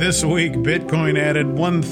This week, Bitcoin added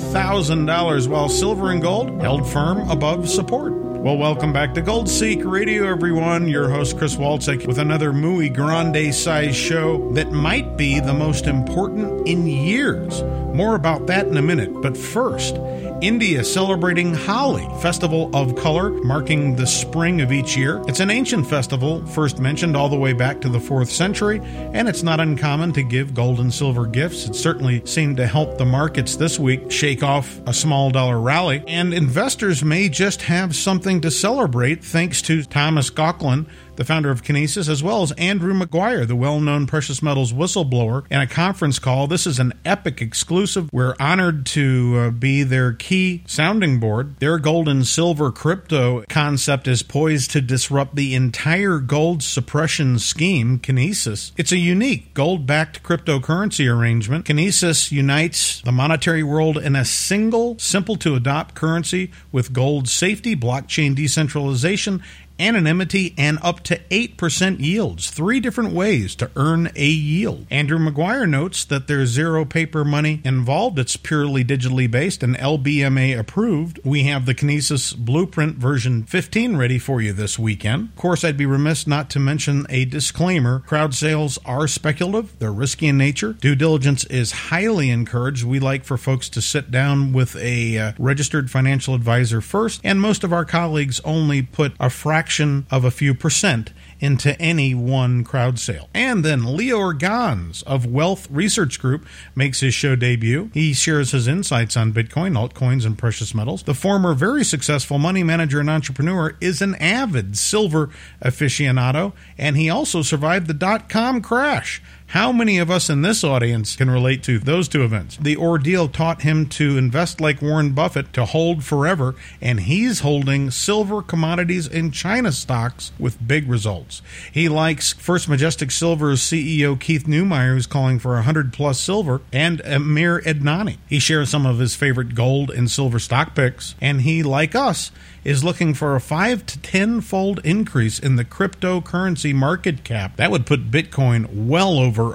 $1,000 while silver and gold held firm above support. Well, welcome back to Gold Seek Radio, everyone. Your host, Chris Walczyk, with another muy grande-sized show that might be the most important in years. More about that in a minute. But first, India celebrating Holi, Festival of Color, marking the spring of each year. It's an ancient festival, first mentioned all the way back to the 4th century, and it's not uncommon to give gold and silver gifts. It certainly seemed to help the markets this week shake off a small dollar rally, and investors may just have something to celebrate thanks to Thomas Gauquelin, the founder of Kinesis, as well as Andrew Maguire, the well-known precious metals whistleblower, in a conference call. This is an epic exclusive. We're honored to be their key sounding board. Their gold and silver crypto concept is poised to disrupt the entire gold suppression scheme, Kinesis. It's a unique gold-backed cryptocurrency arrangement. Kinesis unites the monetary world in a single, simple-to-adopt currency with gold safety, blockchain decentralization, anonymity, and up to 8% yields. 3 different ways to earn a yield. Andrew Maguire notes that there's zero paper money involved. It's purely digitally based and LBMA approved. We have the Kinesis Blueprint version 15 ready for you this weekend. Of course, I'd be remiss not to mention a disclaimer. Crowd sales are speculative. They're risky in nature. Due diligence is highly encouraged. We like for folks to sit down with a registered financial advisor first, and most of our colleagues only put a fraction of a few percent into any one crowd sale. And then Leo Organs of Wealth Research Group makes his show debut. He shares his insights on Bitcoin, altcoins, and precious metals. The former very successful money manager and entrepreneur is an avid silver aficionado, and he also survived the dot-com crash. How many of us in this audience can relate to those two events? The ordeal taught him to invest like Warren Buffett, to hold forever, and he's holding silver, commodities, and China stocks with big results. He likes First Majestic Silver's CEO Keith Neumeyer, who's calling for 100-plus silver, and Amir Adnani. He shares some of his favorite gold and silver stock picks, and he, like us, is looking for a 5 to 10-fold increase in the cryptocurrency market cap. That would put Bitcoin well over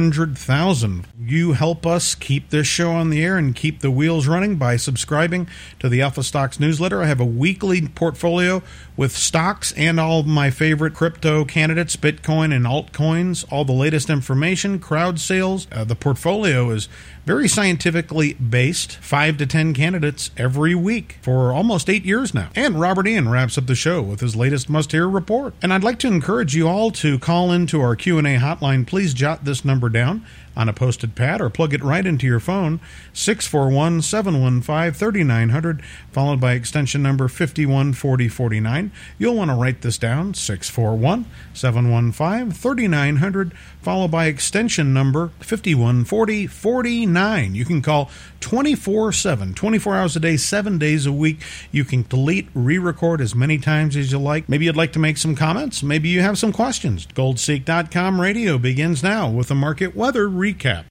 100,000. You help us keep this show on the air and keep the wheels running by subscribing to the Alpha Stocks newsletter. I have a weekly portfolio with stocks and all of my favorite crypto candidates, Bitcoin and altcoins, all the latest information, crowd sales. The portfolio is very scientifically based, 5 to 10 candidates every week for almost 8 years now. And Robert Ian wraps up the show with his latest must-hear report. And I'd like to encourage you all to call into our Q&A hotline. Please jot this number down on a posted pad or plug it right into your phone, 641-715-3900, followed by extension number 514049. You'll want to write this down, 641-715-3900, followed by extension number 514049. You can call 24/7, 24 hours a day, 7 days a week. You can delete, re-record as many times as you like. Maybe you'd like to make some comments. Maybe you have some questions. GoldSeek.com radio begins now with a market weather recap.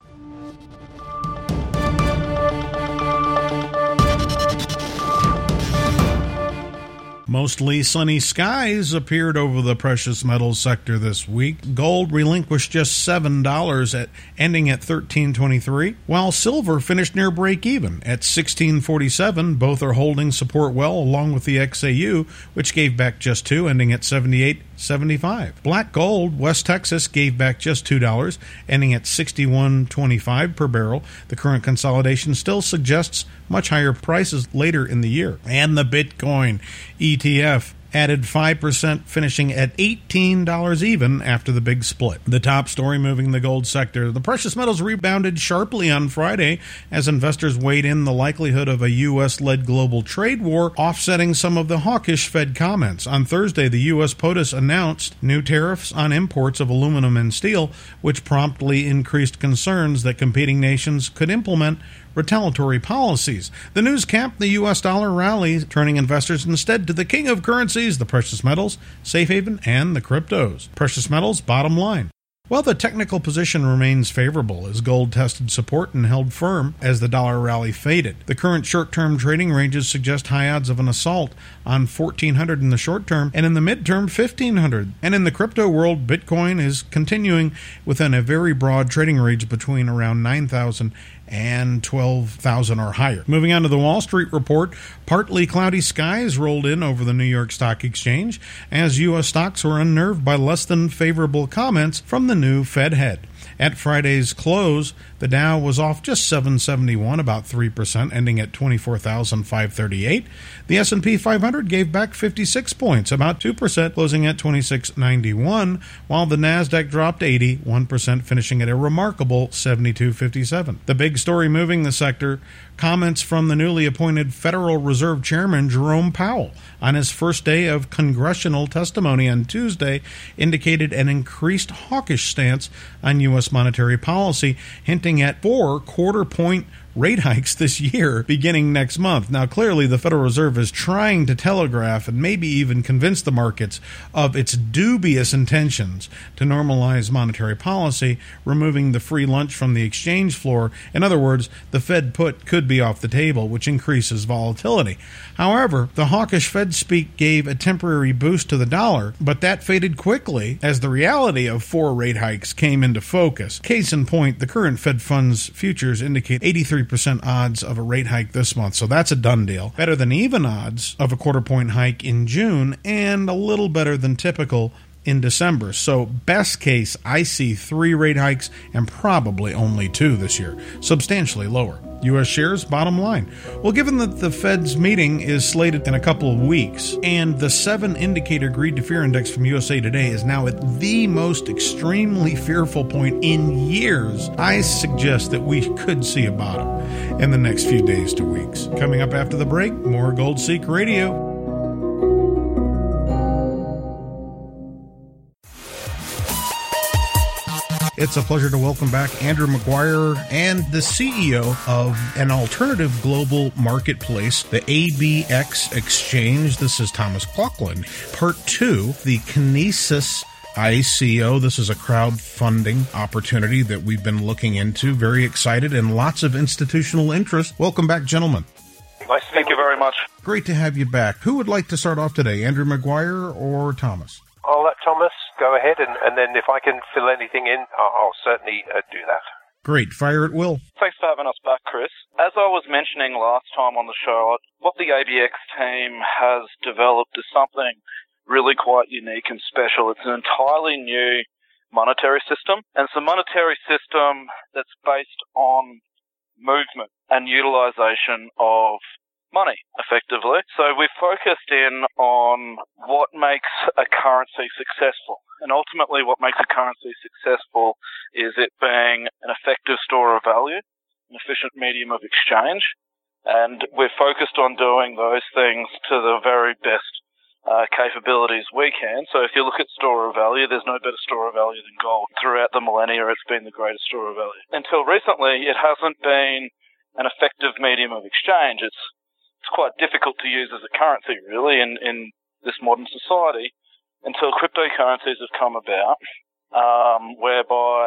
Mostly sunny skies appeared over the precious metals sector this week. Gold relinquished just $7 ending at $13.23, while silver finished near break-even at $16.47. Both are holding support well, along with the XAU, which gave back just $2, ending at $78.75. Black gold, West Texas, gave back just $2, ending at $61.25 per barrel. The current consolidation still suggests much higher prices later in the year. And the Bitcoin ETF added 5%, finishing at $18 even after the big split. The top story moving the gold sector. The precious metals rebounded sharply on Friday as investors weighed in the likelihood of a U.S.-led global trade war, offsetting some of the hawkish Fed comments. On Thursday, the U.S. POTUS announced new tariffs on imports of aluminum and steel, which promptly increased concerns that competing nations could implement retaliatory policies. The news capped the U.S. dollar rally, turning investors instead to the king of currencies, the precious metals, safe haven, and the cryptos. Precious metals, bottom line. Well, the technical position remains favorable as gold tested support and held firm as the dollar rally faded. The current short-term trading ranges suggest high odds of an assault on 1,400 in the short term and in the mid-term 1,500. And in the crypto world, Bitcoin is continuing within a very broad trading range between around 9,000 and 12,000 or higher. Moving on to the Wall Street report, partly cloudy skies rolled in over the New York Stock Exchange as U.S. stocks were unnerved by less than favorable comments from the new Fed head. At Friday's close, the Dow was off just 771, about 3%, ending at 24,538. The S&P 500 gave back 56 points, about 2%, closing at 2691, while the Nasdaq dropped 80, 1%, finishing at a remarkable 7257. The big story moving the sector, comments from the newly appointed Federal Reserve Chairman Jerome Powell on his first day of congressional testimony on Tuesday indicated an increased hawkish stance on U.S. monetary policy, hinting at 4 quarter-point rate hikes this year beginning next month. Now, clearly, the Federal Reserve is trying to telegraph and maybe even convince the markets of its dubious intentions to normalize monetary policy, removing the free lunch from the exchange floor. In other words, the Fed put could be off the table, which increases volatility. However, the hawkish Fed speak gave a temporary boost to the dollar, but that faded quickly as the reality of 4 rate hikes came into focus. Case in point, the current Fed funds futures indicate 83% odds of a rate hike this month, so that's a done deal. Better than even odds of a quarter-point hike in June, and a little better than typical in December. So best case, I see 3 rate hikes and probably only 2 this year, substantially lower. U.S. shares, bottom line. Well, given that the Fed's meeting is slated in a couple of weeks, and the 7-indicator greed to fear index from USA Today is now at the most extremely fearful point in years, I suggest that we could see a bottom in the next few days to weeks. Coming up after the break, more Gold Seek Radio. It's a pleasure to welcome back Andrew Maguire and the CEO of an alternative global marketplace, the ABX Exchange. This is Thomas Cloughlin. Part 2, the Kinesis ICO. This is a crowdfunding opportunity that we've been looking into. Very excited and lots of institutional interest. Welcome back, gentlemen. Nice. Thank you very much. Great to have you back. Who would like to start off today, Andrew Maguire or Thomas? I'll let Thomas go ahead, and then if I can fill anything in, I'll certainly do that. Great. Fire at will. Thanks for having us back, Chris. As I was mentioning last time on the show, what the ABX team has developed is something really quite unique and special. It's an entirely new monetary system, and it's a monetary system that's based on movement and utilization of money, effectively. So we've focused in on what makes a currency successful. And ultimately what makes a currency successful is it being an effective store of value, an efficient medium of exchange. And we're focused on doing those things to the very best capabilities we can. So if you look at store of value, there's no better store of value than gold. Throughout the millennia, it's been the greatest store of value. Until recently, it hasn't been an effective medium of exchange. It's quite difficult to use as a currency, really, in this modern society until cryptocurrencies have come about, whereby,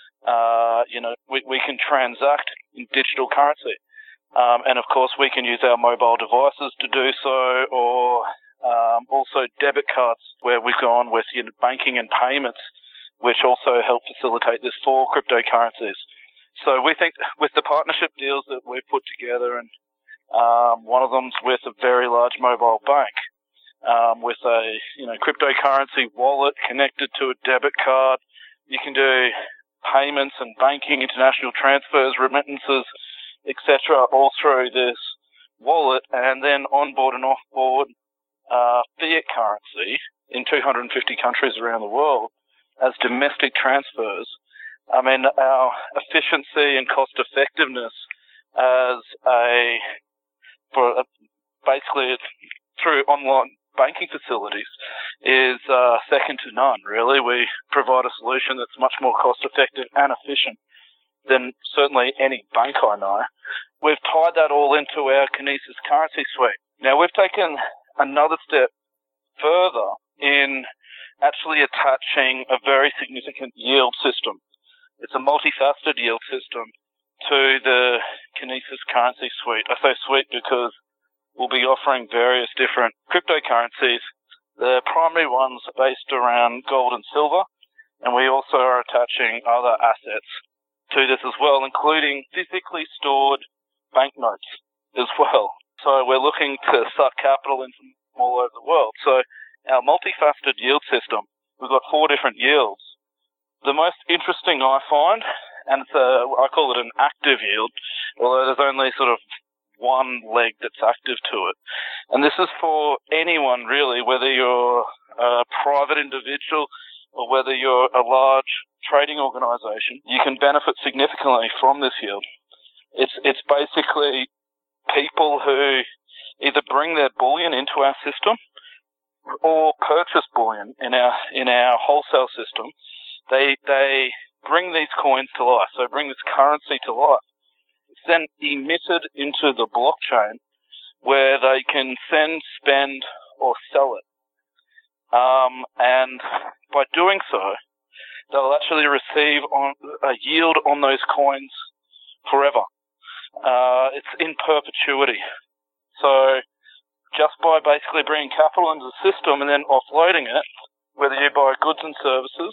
we can transact in digital currency. And, of course, we can use our mobile devices to do so, or also debit cards, where we've gone with banking and payments, which also help facilitate this for cryptocurrencies. So we think with the partnership deals that we've put together, and one of them's with a very large mobile bank, with a cryptocurrency wallet connected to a debit card. You can do payments and banking, international transfers, remittances, etc., all through this wallet, and then onboard and offboard fiat currency in 250 countries around the world as domestic transfers. I mean, our efficiency and cost effectiveness basically through online banking facilities is second to none, really. We provide a solution that's much more cost effective and efficient than certainly any bank I know. We've tied that all into our Kinesis currency suite. Now, we've taken another step further in actually attaching a very significant yield system. It's a multifaceted yield system to the Kinesis currency suite. I say suite because we'll be offering various different cryptocurrencies. The primary ones are based around gold and silver, and we also are attaching other assets to this as well, including physically stored banknotes as well. So we're looking to suck capital in from all over the world. So our multifaceted yield system, we've got 4 different yields. The most interesting I find, and I call it an active yield, although there's only sort of one leg that's active to it. And this is for anyone really, whether you're a private individual or whether you're a large trading organisation, you can benefit significantly from this yield. It's basically people who either bring their bullion into our system or purchase bullion in our wholesale system. They bring these coins to life, so bring this currency to life. It's then emitted into the blockchain where they can send, spend, or sell it. And by doing so, they'll actually receive a yield on those coins forever. It's in perpetuity. So just by basically bringing capital into the system and then offloading it, whether you buy goods and services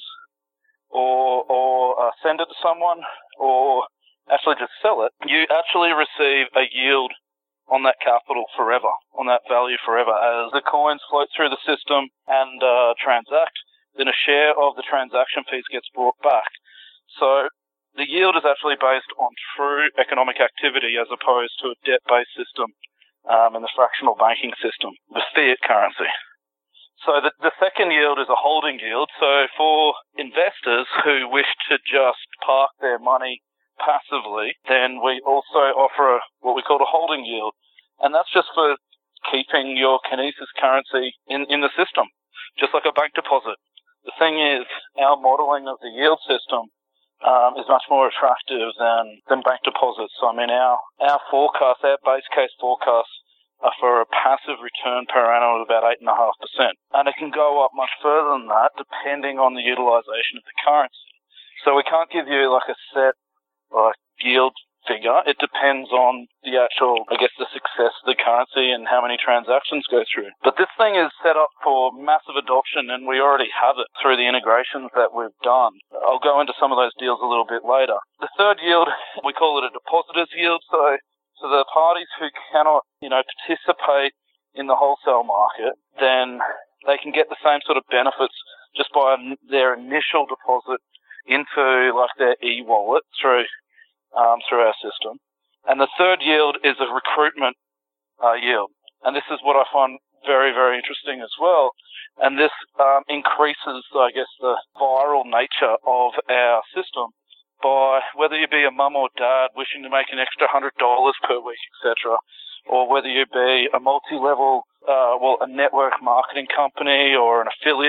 or send it to someone or actually just sell it, you actually receive a yield on that capital forever, on that value forever. As the coins float through the system and transact, then a share of the transaction fees gets brought back. So the yield is actually based on true economic activity as opposed to a debt-based system in the fractional banking system, the fiat currency. So the second yield is a holding yield. So for investors who wish to just park their money passively, then we also offer what we call a holding yield. And that's just for keeping your Kinesis currency in the system, just like a bank deposit. The thing is, our modelling of the yield system is much more attractive than bank deposits. So, I mean, our forecast, our base case forecasts are for a passive return per annum of about 8.5%. And it can go up much further than that depending on the utilisation of the currency. So we can't give you like a set yield figure. It depends on the actual, the success of the currency and how many transactions go through. But this thing is set up for massive adoption, and we already have it through the integrations that we've done. I'll go into some of those deals a little bit later. The third yield, we call it a depositor's yield. So the parties who cannot, participate in the wholesale market, then they can get the same sort of benefits just by their initial deposit into their e-wallet through our system. And the third yield is a recruitment yield. And this is what I find very, very interesting as well. And this increases, the viral nature of our system by whether you be a mum or dad wishing to make an extra $100 per week, etc., or whether you be a multi-level, a network marketing company or an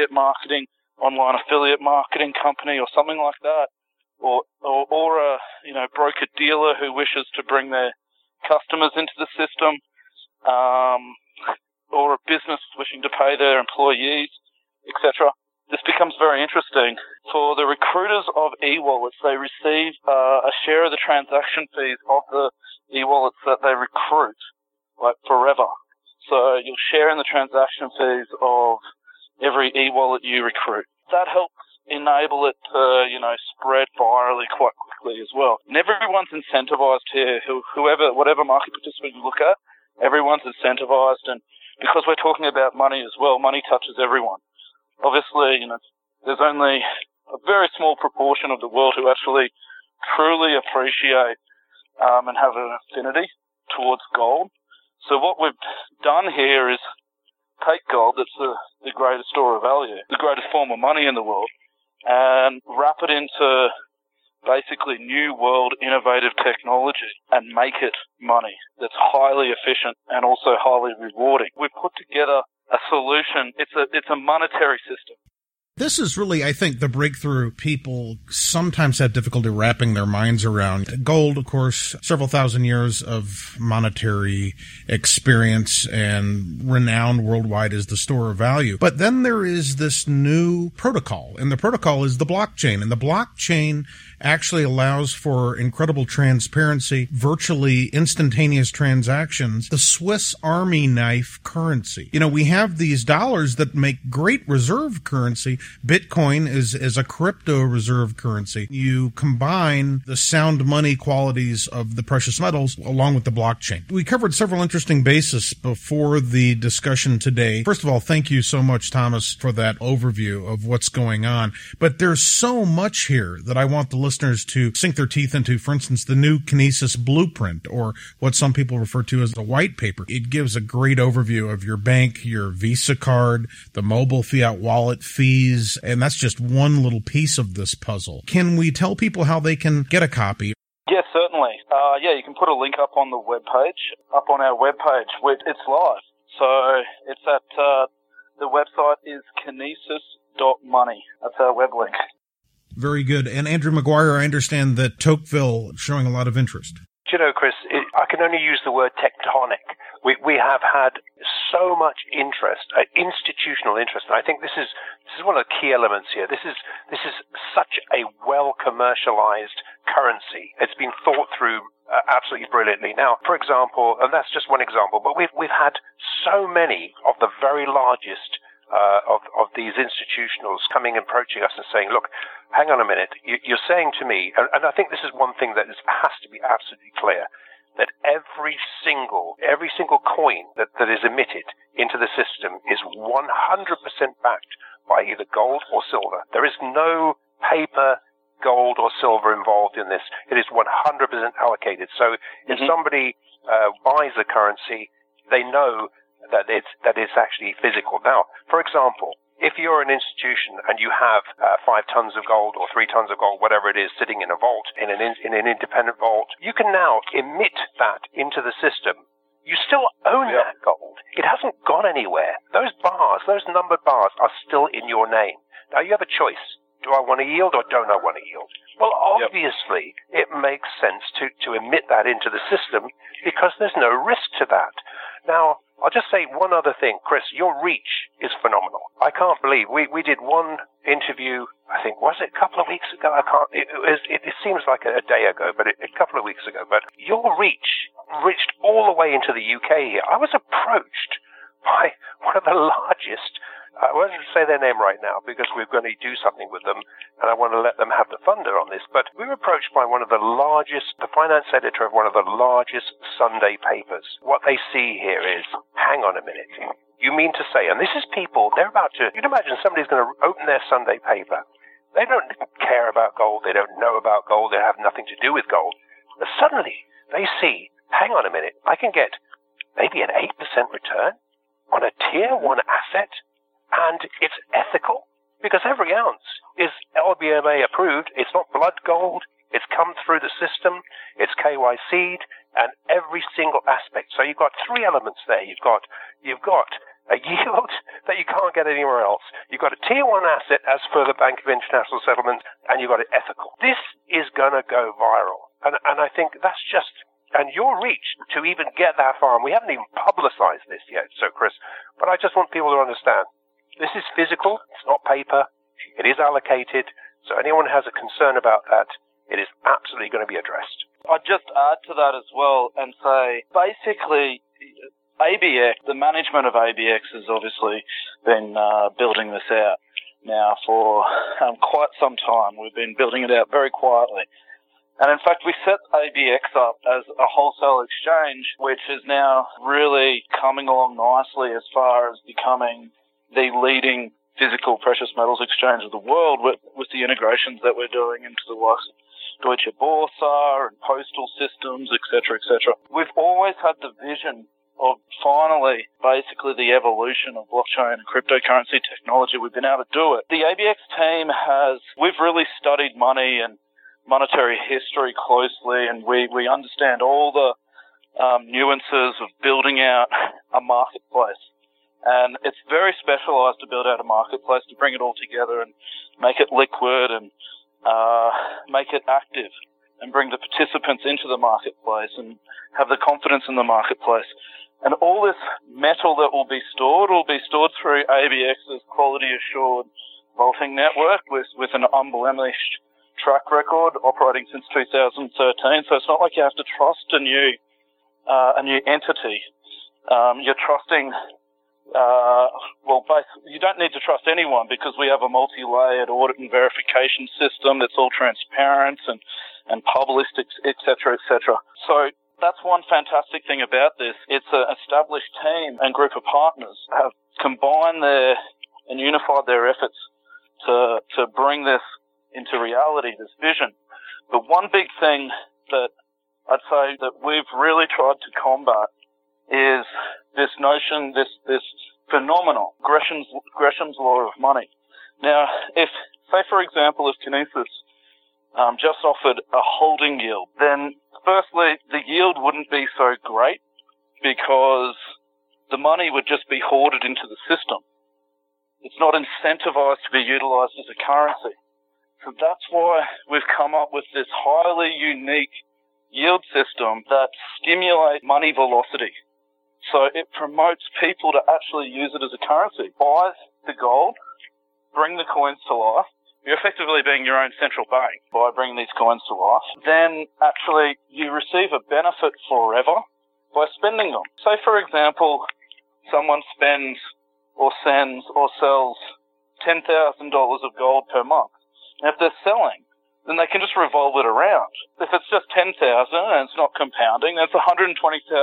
online affiliate marketing company or something like that, or a broker dealer who wishes to bring their customers into the system, or a business wishing to pay their employees, etc. This becomes very interesting. For the recruiters of e-wallets, they receive a share of the transaction fees of the e-wallets that they recruit, forever. So you'll share in the transaction fees of every e-wallet you recruit. That helps enable it to, spread virally quite quickly as well. And everyone's incentivized here. Whatever market participant you look at, everyone's incentivized. And because we're talking about money as well, money touches everyone. Obviously, there's only a very small proportion of the world who actually truly appreciate and have an affinity towards gold. So what we've done here is take gold, that's the greatest store of value, the greatest form of money in the world, and wrap it into basically new world innovative technology and make it money that's highly efficient and also highly rewarding. We've put together a solution. It's a monetary system. This is really, I think, the breakthrough people sometimes have difficulty wrapping their minds around. Gold, of course, several thousand years of monetary experience and renowned worldwide as the store of value. But then there is this new protocol, and the protocol is the blockchain. And the blockchain actually allows for incredible transparency, virtually instantaneous transactions, the Swiss Army knife currency. You know, we have these dollars that make great reserve currency. Bitcoin is a crypto reserve currency. You combine the sound money qualities of the precious metals along with the blockchain. We covered several interesting bases before the discussion today. First of all, thank you so much, Thomas, for that overview of what's going on. But there's so much here that I want the listeners to sink their teeth into. For instance, the new Kinesis Blueprint, or what some people refer to as the white paper. It gives a great overview of your bank, your Visa card, the mobile fiat wallet fees, and that's just one little piece of this puzzle. Can we tell people how they can get a copy? Yes, certainly. You can put a link up on the webpage, up on our webpage. It's live. So it's at, the website is kinesis.money. That's our web link. Very good. And Andrew Maguire, I understand that Tocqueville showing a lot of interest. Do you know, Chris, I can only use the word tectonic. We have had so much interest, institutional interest, and I think this is one of the key elements here. This is such a well commercialized currency. It's been thought through absolutely brilliantly. Now, for example, and that's just one example, but we've had so many of the very largest of these institutionals coming and approaching us and saying, look, hang on a minute, you're saying to me, and I think this is one thing that has to be absolutely clear, that every single coin that is emitted into the system is 100% backed by either gold or silver. There is no paper, gold or silver involved in this. It is 100% allocated. So if somebody buys a currency, they know that it's actually physical. Now, for example, if you're an institution and you have 5 tons of gold or 3 tons of gold, whatever it is, sitting in a vault, in an independent vault, you can now emit that into the system. You still own that gold. It hasn't gone anywhere. Those bars, those numbered bars, are still in your name. Now, you have a choice. Do I want to yield or don't I want to yield? Well, obviously, it makes sense to emit that into the system because there's no risk to that. Now, I'll just say one other thing, Chris. Your reach is phenomenal. I can't believe we did one interview. I think was it a couple of weeks ago? It seems like a day ago, but a couple of weeks ago. But your reach reached all the way into the UK here. I was approached by one of the largest. I won't say their name right now because we're going to do something with them, and I want to let them have the thunder on this. But we were approached by one of the largest, the finance editor of one of the largest Sunday papers. What they see here is, hang on a minute, you mean to say, and this is people, they're about to, you can imagine somebody's going to open their Sunday paper. They don't care about gold, they don't know about gold, they have nothing to do with gold. But suddenly, they see, hang on a minute, I can get maybe an 8% return on a tier 1 asset. And it's ethical because every ounce is LBMA approved. It's not blood gold. It's come through the system. It's KYC'd and every single aspect. So you've got 3 elements there. You've got a yield that you can't get anywhere else. You've got a tier 1 asset as per the Bank of International Settlements, and you've got it ethical. This is going to go viral. And I think that's just, and your reach to even get that far, and we haven't even publicized this yet, so Chris, but I just want people to understand. This is physical, it's not paper, it is allocated, so anyone who has a concern about that, it is absolutely going to be addressed. I'd just add to that as well and say, basically, ABX, the management of ABX has obviously been building this out now for quite some time. We've been building it out very quietly. And in fact, we set ABX up as a wholesale exchange, which is now really coming along nicely as far as becoming the leading physical precious metals exchange of the world with the integrations that we're doing into the likes of Deutsche Börse and postal systems, etc., etc. We've always had the vision of finally, basically, the evolution of blockchain and cryptocurrency technology. We've been able to do it. The ABX team we've really studied money and monetary history closely, and we understand all the nuances of building out a marketplace. And it's very specialized to build out a marketplace, to bring it all together and make it liquid and make it active and bring the participants into the marketplace and have the confidence in the marketplace. And all this metal that will be stored through ABX's quality assured vaulting network with an unblemished track record operating since 2013. So it's not like you have to trust a new entity. You're trusting, you don't need to trust anyone because we have a multi-layered audit and verification system that's all transparent and published, et cetera, et cetera. So that's one fantastic thing about this. It's an established team and group of partners have combined and unified their efforts to bring this into reality, this vision. But one big thing that I'd say that we've really tried to combat is this notion, this phenomenon, Gresham's law of money. Now, say for example, if Kinesis just offered a holding yield, then firstly, the yield wouldn't be so great because the money would just be hoarded into the system. It's not incentivized to be utilized as a currency. So that's why we've come up with this highly unique yield system that stimulates money velocity. So it promotes people to actually use it as a currency. Buy the gold, bring the coins to life. You're effectively being your own central bank by bringing these coins to life. Then actually you receive a benefit forever by spending them. Say for example, someone spends or sends or sells $10,000 of gold per month. And if they're selling, then they can just revolve it around. If it's just $10,000 and it's not compounding, that's $120,000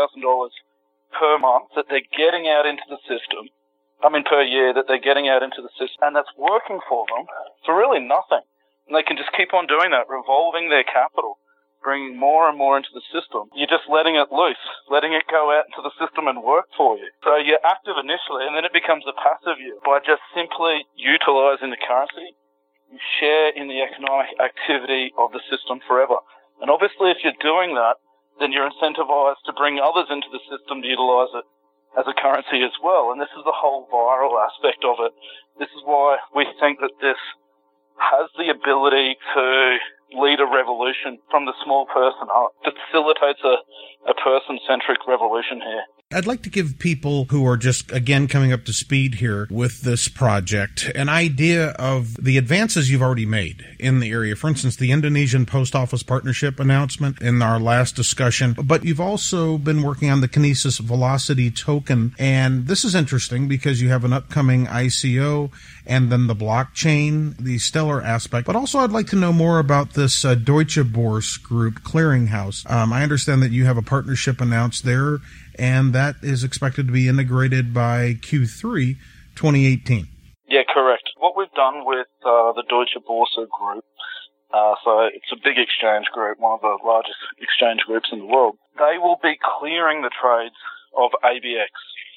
per month that they're getting out into the system. Per year that they're getting out into the system, and that's working for them for really nothing. And they can just keep on doing that, revolving their capital, bringing more and more into the system. You're just letting it loose, letting it go out into the system and work for you. So you're active initially, and then it becomes a passive yield. By just simply utilizing the currency, you share in the economic activity of the system forever. And obviously if you're doing that, then you're incentivized to bring others into the system to utilize it as a currency as well. And this is the whole viral aspect of it. This is why we think that this has the ability to lead a revolution from the small person up. It facilitates a person-centric revolution here. I'd like to give people who are just, again, coming up to speed here with this project an idea of the advances you've already made in the area. For instance, the Indonesian Post Office Partnership announcement in our last discussion. But you've also been working on the Kinesis Velocity token. And this is interesting because you have an upcoming ICO and then the blockchain, the stellar aspect. But also I'd like to know more about this Deutsche Börse Group clearinghouse. I understand that you have a partnership announced there, and that is expected to be integrated by Q3 2018. Yeah, correct. What we've done with the Deutsche Börse Group, so it's a big exchange group, one of the largest exchange groups in the world. They will be clearing the trades of ABX.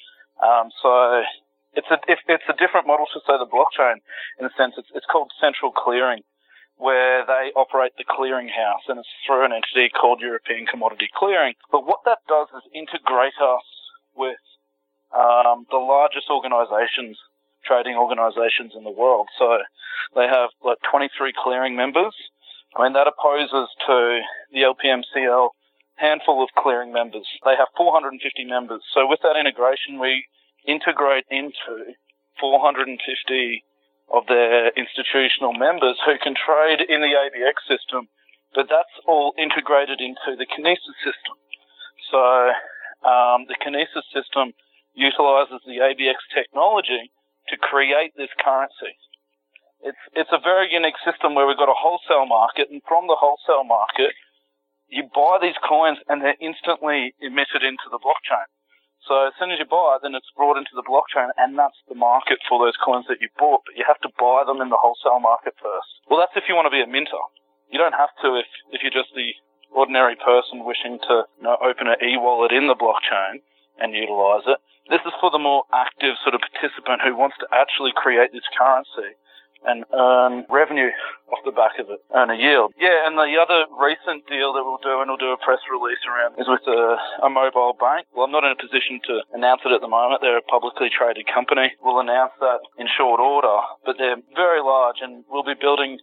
So it's a different model to, say, the blockchain in a sense. It's called central clearing, where they operate the clearing house, and it's through an entity called European Commodity Clearing. But what that does is integrate us with the largest organizations, trading organizations in the world. So they have 23 clearing members. That opposes to the LPMCL handful of clearing members. They have 450 members. So with that integration, we integrate into 450 of their institutional members who can trade in the ABX system, but that's all integrated into the Kinesis system. So the Kinesis system utilizes the ABX technology to create this currency. It's a very unique system where we've got a wholesale market, and from the wholesale market, you buy these coins and they're instantly emitted into the blockchain. So as soon as you buy it, then it's brought into the blockchain, and that's the market for those coins that you bought. But you have to buy them in the wholesale market first. Well, that's if you want to be a minter. You don't have to if you're just the ordinary person wishing to open an e-wallet in the blockchain and utilize it. This is for the more active sort of participant who wants to actually create this currency and earn revenue off the back of it, earn a yield. Yeah, and the other recent deal that we'll do, and we'll do a press release around, is with a mobile bank. Well, I'm not in a position to announce it at the moment. They're a publicly traded company. We'll announce that in short order, but they're very large, and we'll be building,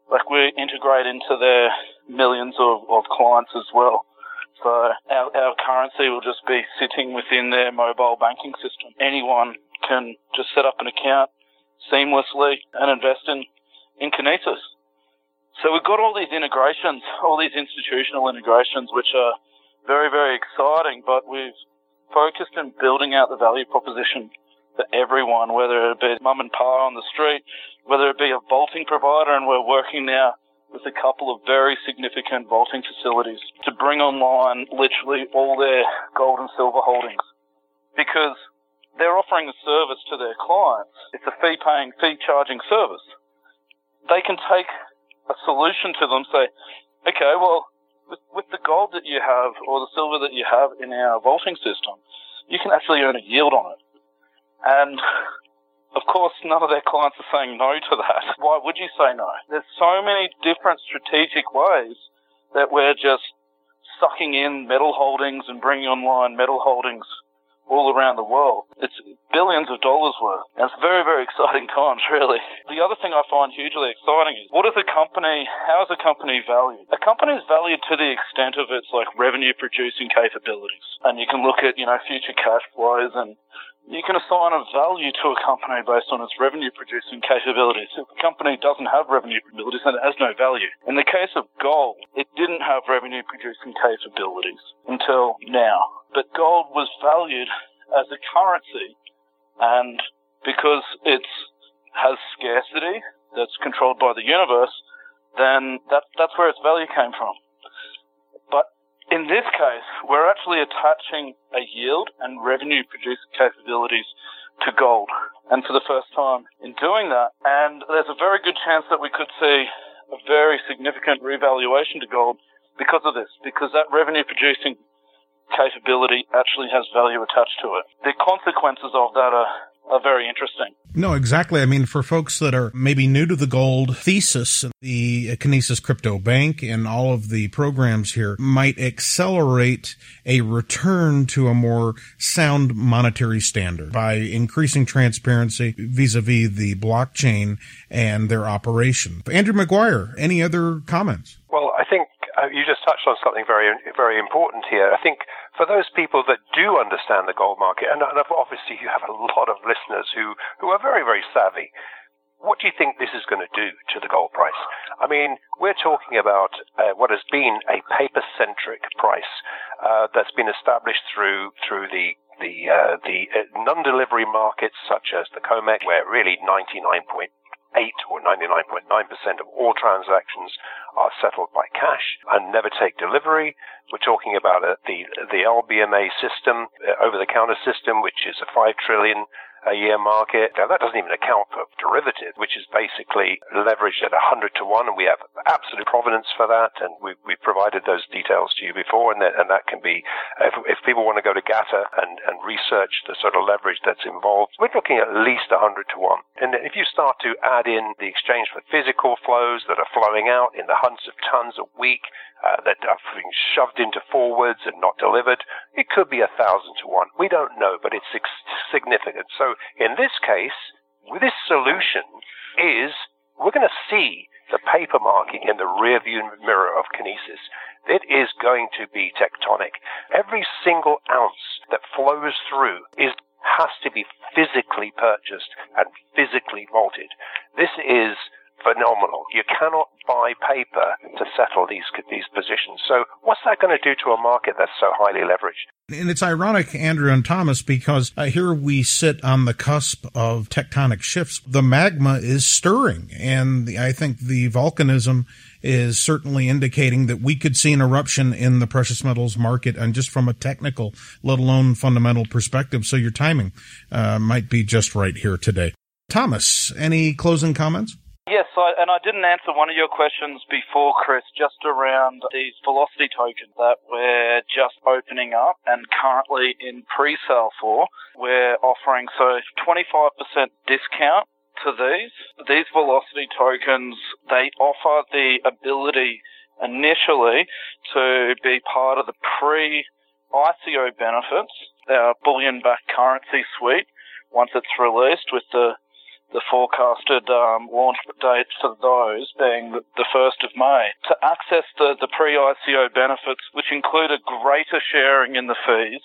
we integrate into their millions of clients as well. So our currency will just be sitting within their mobile banking system. Anyone can just set up an account seamlessly and invest in Kinesis. So we've got all these integrations, all these institutional integrations, which are very, very exciting, but we've focused on building out the value proposition for everyone, whether it be mum and pa on the street, whether it be a vaulting provider, and we're working now with a couple of very significant vaulting facilities to bring online literally all their gold and silver holdings, because they're offering a service to their clients. It's a fee-charging service. They can take a solution to them, say, okay, well, with the gold that you have or the silver that you have in our vaulting system, you can actually earn a yield on it. And of course, none of their clients are saying no to that. Why would you say no? There's so many different strategic ways that we're just sucking in metal holdings and bringing online metal holdings all around the world. It's billions of dollars worth. And it's very, very exciting times, really. The other thing I find hugely exciting is, how is a company valued? A company is valued to the extent of its revenue-producing capabilities. And you can look at, future cash flows, and you can assign a value to a company based on its revenue-producing capabilities. If a company doesn't have revenue capabilities, then it has no value. In the case of gold, it didn't have revenue-producing capabilities until now. But gold was valued as a currency, and because it has scarcity that's controlled by the universe, then that's where its value came from. But in this case, we're actually attaching a yield and revenue-producing capabilities to gold, and for the first time in doing that. And there's a very good chance that we could see a very significant revaluation to gold because of this, because that revenue-producing capability actually has value attached to it. The consequences of that are very interesting. No, exactly. I mean, for folks that are maybe new to the gold thesis, the Kinesis Crypto Bank and all of the programs here might accelerate a return to a more sound monetary standard by increasing transparency vis-a-vis the blockchain and their operation. Andrew McGuire, any other comments? Well, I think you just touched on something very, very important here. I think for those people that do understand the gold market, and obviously you have a lot of listeners who are very, very savvy, what do you think this is going to do to the gold price? I mean, we're talking about what has been a paper-centric price that's been established through the non-delivery markets such as the COMEX, where really 99.8 or 99.9% of all transactions are settled by cash and never take delivery. We're talking about the LBMA system, over-the-counter system, which is a $5 trillion a year market. Now, that doesn't even account for derivatives, which is basically leveraged at 100 to 1, and we have absolute provenance for that, and we've provided those details to you before, and that can be, if people want to go to GATA and research the sort of leverage that's involved, we're looking at least 100 to 1. And if you start to add in the exchange for physical flows that are flowing out in the hundreds of tons a week, that are being shoved into forwards and not delivered, it could be 1,000 to 1. We don't know, but it's significant. So in this case, with this solution is we're going to see the paper market in the rearview mirror of Kinesis. It is going to be tectonic. Every single ounce that flows through has to be physically purchased and physically vaulted. This is phenomenal. You cannot buy paper to settle these positions. So what's that going to do to a market that's so highly leveraged? And it's ironic, Andrew and Thomas, because here we sit on the cusp of tectonic shifts. The magma is stirring, and I think the volcanism is certainly indicating that we could see an eruption in the precious metals market, and just from a technical, let alone fundamental perspective. So your timing might be just right here today. Thomas, any closing comments? Yes, and I didn't answer one of your questions before, Chris, just around these velocity tokens that we're just opening up and currently in pre-sale for. We're offering 25% discount to these velocity tokens, they offer the ability initially to be part of the pre-ICO benefits, our bullion-backed currency suite, once it's released, with the forecasted launch date for those being the 1st of May. To access the pre-ICO benefits, which include a greater sharing in the fees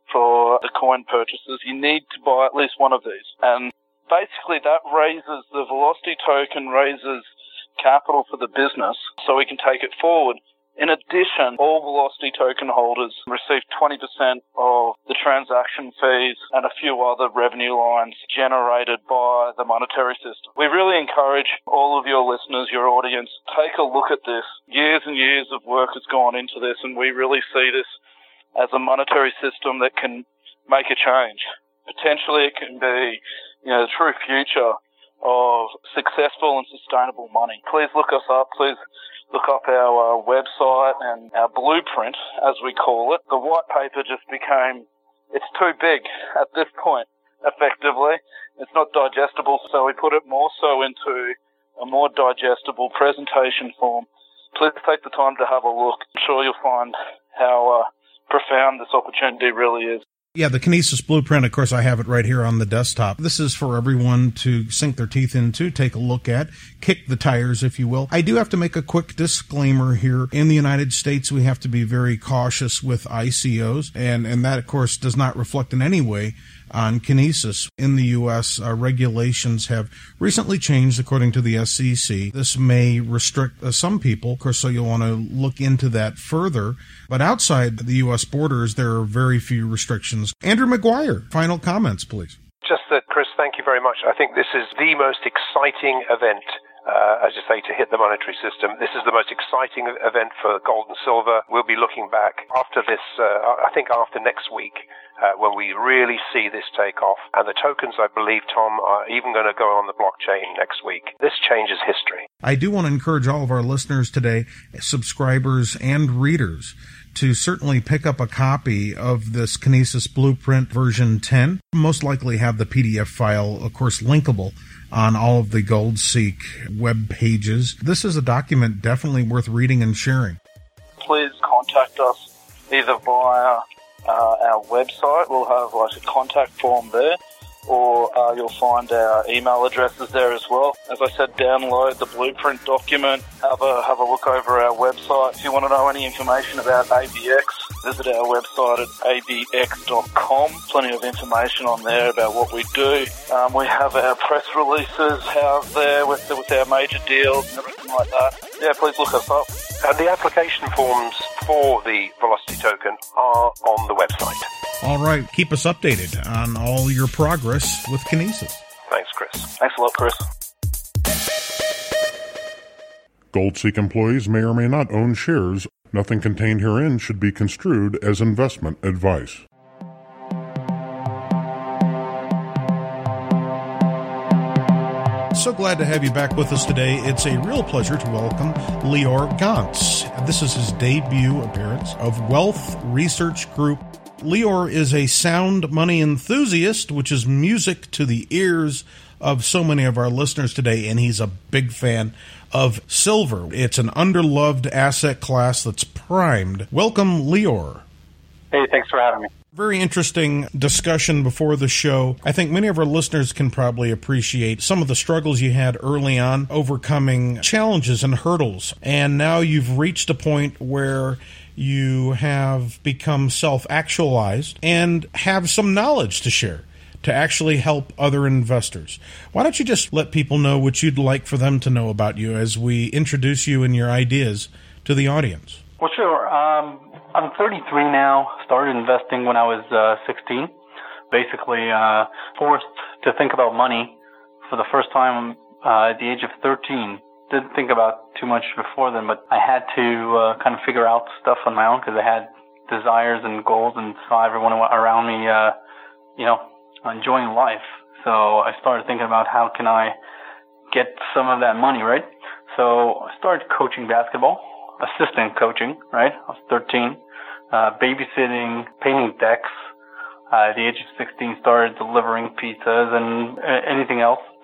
for the coin purchases, you need to buy at least one of these. And basically that raises, the Velocity token raises capital for the business so we can take it forward. In addition, all Velocity token holders receive 20% of the transaction fees and a few other revenue lines generated by the monetary system. We really encourage all of your listeners, your audience, take a look at this. Years and years of work has gone into this, and we really see this as a monetary system that can make a change. Potentially it can be, the true future of successful and sustainable money. Please look us up. Please look up our website and our blueprint, as we call it. The white paper just it's too big at this point, effectively. It's not digestible, so we put it more so into a more digestible presentation form. Please take the time to have a look. I'm sure you'll find how profound this opportunity really is. Yeah, the Kinesis Blueprint, of course, I have it right here on the desktop. This is for everyone to sink their teeth into, take a look at, kick the tires, if you will. I do have to make a quick disclaimer here. In the United States, we have to be very cautious with ICOs, and that, of course, does not reflect in any way on Kinesis. In the U.S., regulations have recently changed according to the SEC. This may restrict some people, of course, so you'll want to look into that further. But outside the U.S. borders, there are very few restrictions. Andrew McGuire, final comments, please. Just that, Chris, thank you very much. I think this is the most exciting event, as you say, to hit the monetary system. This is the most exciting event for gold and silver. We'll be looking back after this, I think after next week, when we really see this take off. And the tokens, I believe, Tom, are even going to go on the blockchain next week. This changes history. I do want to encourage all of our listeners today, subscribers and readers, to certainly pick up a copy of this Kinesis Blueprint version 10. Most likely have the PDF file, of course, linkable on all of the GoldSeek web pages. This is a document definitely worth reading and sharing. Please contact us either via our website. We'll have a contact form there, or you'll find our email addresses there as well. As I said, download the blueprint document, have a look over our website. If you want to know any information about ABX, visit our website at abx.com. Plenty of information on there about what we do. We have our press releases out there with our major deals and everything like that. Yeah, please look us up. And the application forms for the Velocity token are on the website. All right. Keep us updated on all your progress with Kinesis. Thanks, Chris. Thanks a lot, Chris. GoldSeek employees may or may not own shares. Nothing contained herein should be construed as investment advice. So glad to have you back with us today. It's a real pleasure to welcome Lior Gantz. This is his debut appearance of Wealth Research Group. Lior is a sound money enthusiast, which is music to the ears of so many of our listeners today, and he's a big fan of silver. It's an underloved asset class that's primed. Welcome, Lior. Hey, thanks for having me. Very interesting discussion before the show. I think many of our listeners can probably appreciate some of the struggles you had early on, overcoming challenges and hurdles. And now you've reached a point where you have become self-actualized and have some knowledge to share to actually help other investors. Why don't you just let people know what you'd like for them to know about you as we introduce you and your ideas to the audience? Well, sure. I'm 33 now. Started investing when I was 16. Basically, forced to think about money for the first time at the age of 13. Didn't think about too much before then, but I had to kind of figure out stuff on my own because I had desires and goals and saw everyone around me, enjoying life. So I started thinking about how can I get some of that money, right? So I started coaching basketball, assistant coaching, right? I was 13, babysitting, painting decks. At the age of 16, started delivering pizzas and anything else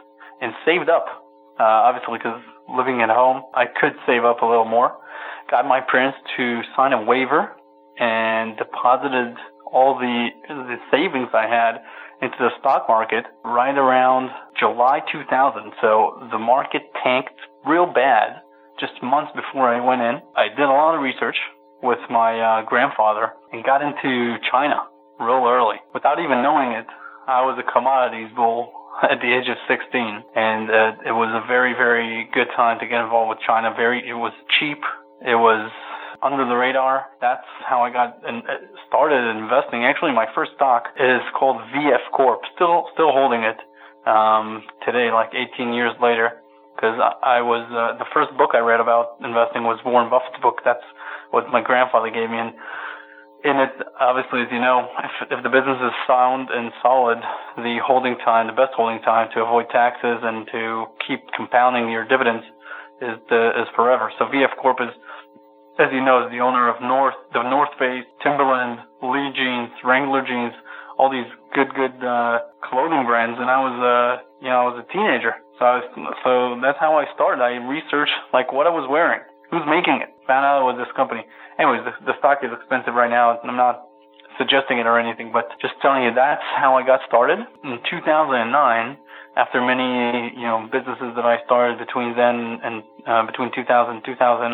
and saved up. Obviously, because living at home, I could save up a little more. Got my parents to sign a waiver and deposited all the savings I had into the stock market right around July 2000. So the market tanked real bad just months before I went in. I did a lot of research with my grandfather and got into China real early. Without even knowing it, I was a commodities bull at the age of 16, and it was a very, very good time to get involved with China. It was cheap. It was under the radar. That's how I got started investing. Actually, my first stock is called VF Corp. Still holding it today, like 18 years later, because I was the first book I read about investing was Warren Buffett's book. That's what my grandfather gave me, and in it, obviously, as you know, if the business is sound and solid, the best holding time to avoid taxes and to keep compounding your dividends is forever. So VF Corp is, as you know, is the owner of the North Face, Timberland, Lee jeans, Wrangler jeans, all these good clothing brands. And I was a teenager, so that's how I started. I researched like what I was wearing, who's making it, found out it was this company. Anyways, the stock is expensive right now. I'm not suggesting it or anything, but just telling you that's how I got started. In 2009, after many businesses that I started between then and between 2000 and 2009,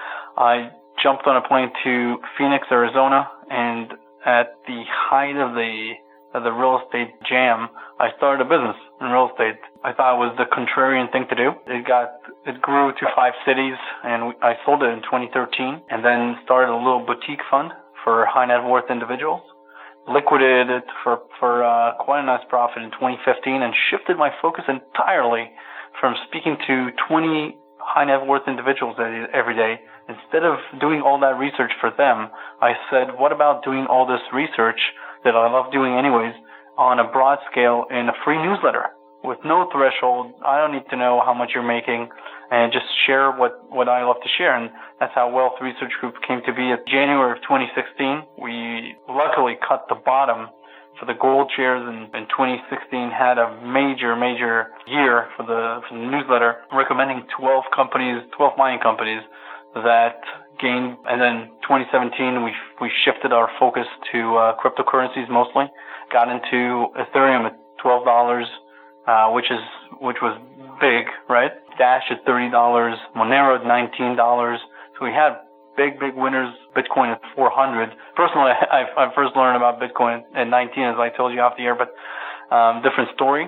I jumped on a plane to Phoenix, Arizona, and at the height of the real estate jam, I started a business in real estate. I thought it was the contrarian thing to do. It grew to 5 cities, and I sold it in 2013, and then started a little boutique fund for high net worth individuals. Liquidated it for quite a nice profit in 2015, and shifted my focus entirely from speaking to 20 high net worth individuals every day. Instead of doing all that research for them, I said, what about doing all this research that I love doing anyways on a broad scale in a free newsletter with no threshold? I don't need to know how much you're making, and just share what I love to share. And that's how Wealth Research Group came to be. In January of 2016, we luckily cut the bottom for the gold shares, and in 2016 had a major year for the newsletter, recommending 12 mining companies that gained. And then 2017 we shifted our focus to cryptocurrencies mostly. Got into Ethereum at $12, which was big, right? Dash at $30, Monero at $19. So we had big winners. Bitcoin at 400. Personally, I first learned about Bitcoin at 19, as I told you off the air, but different story.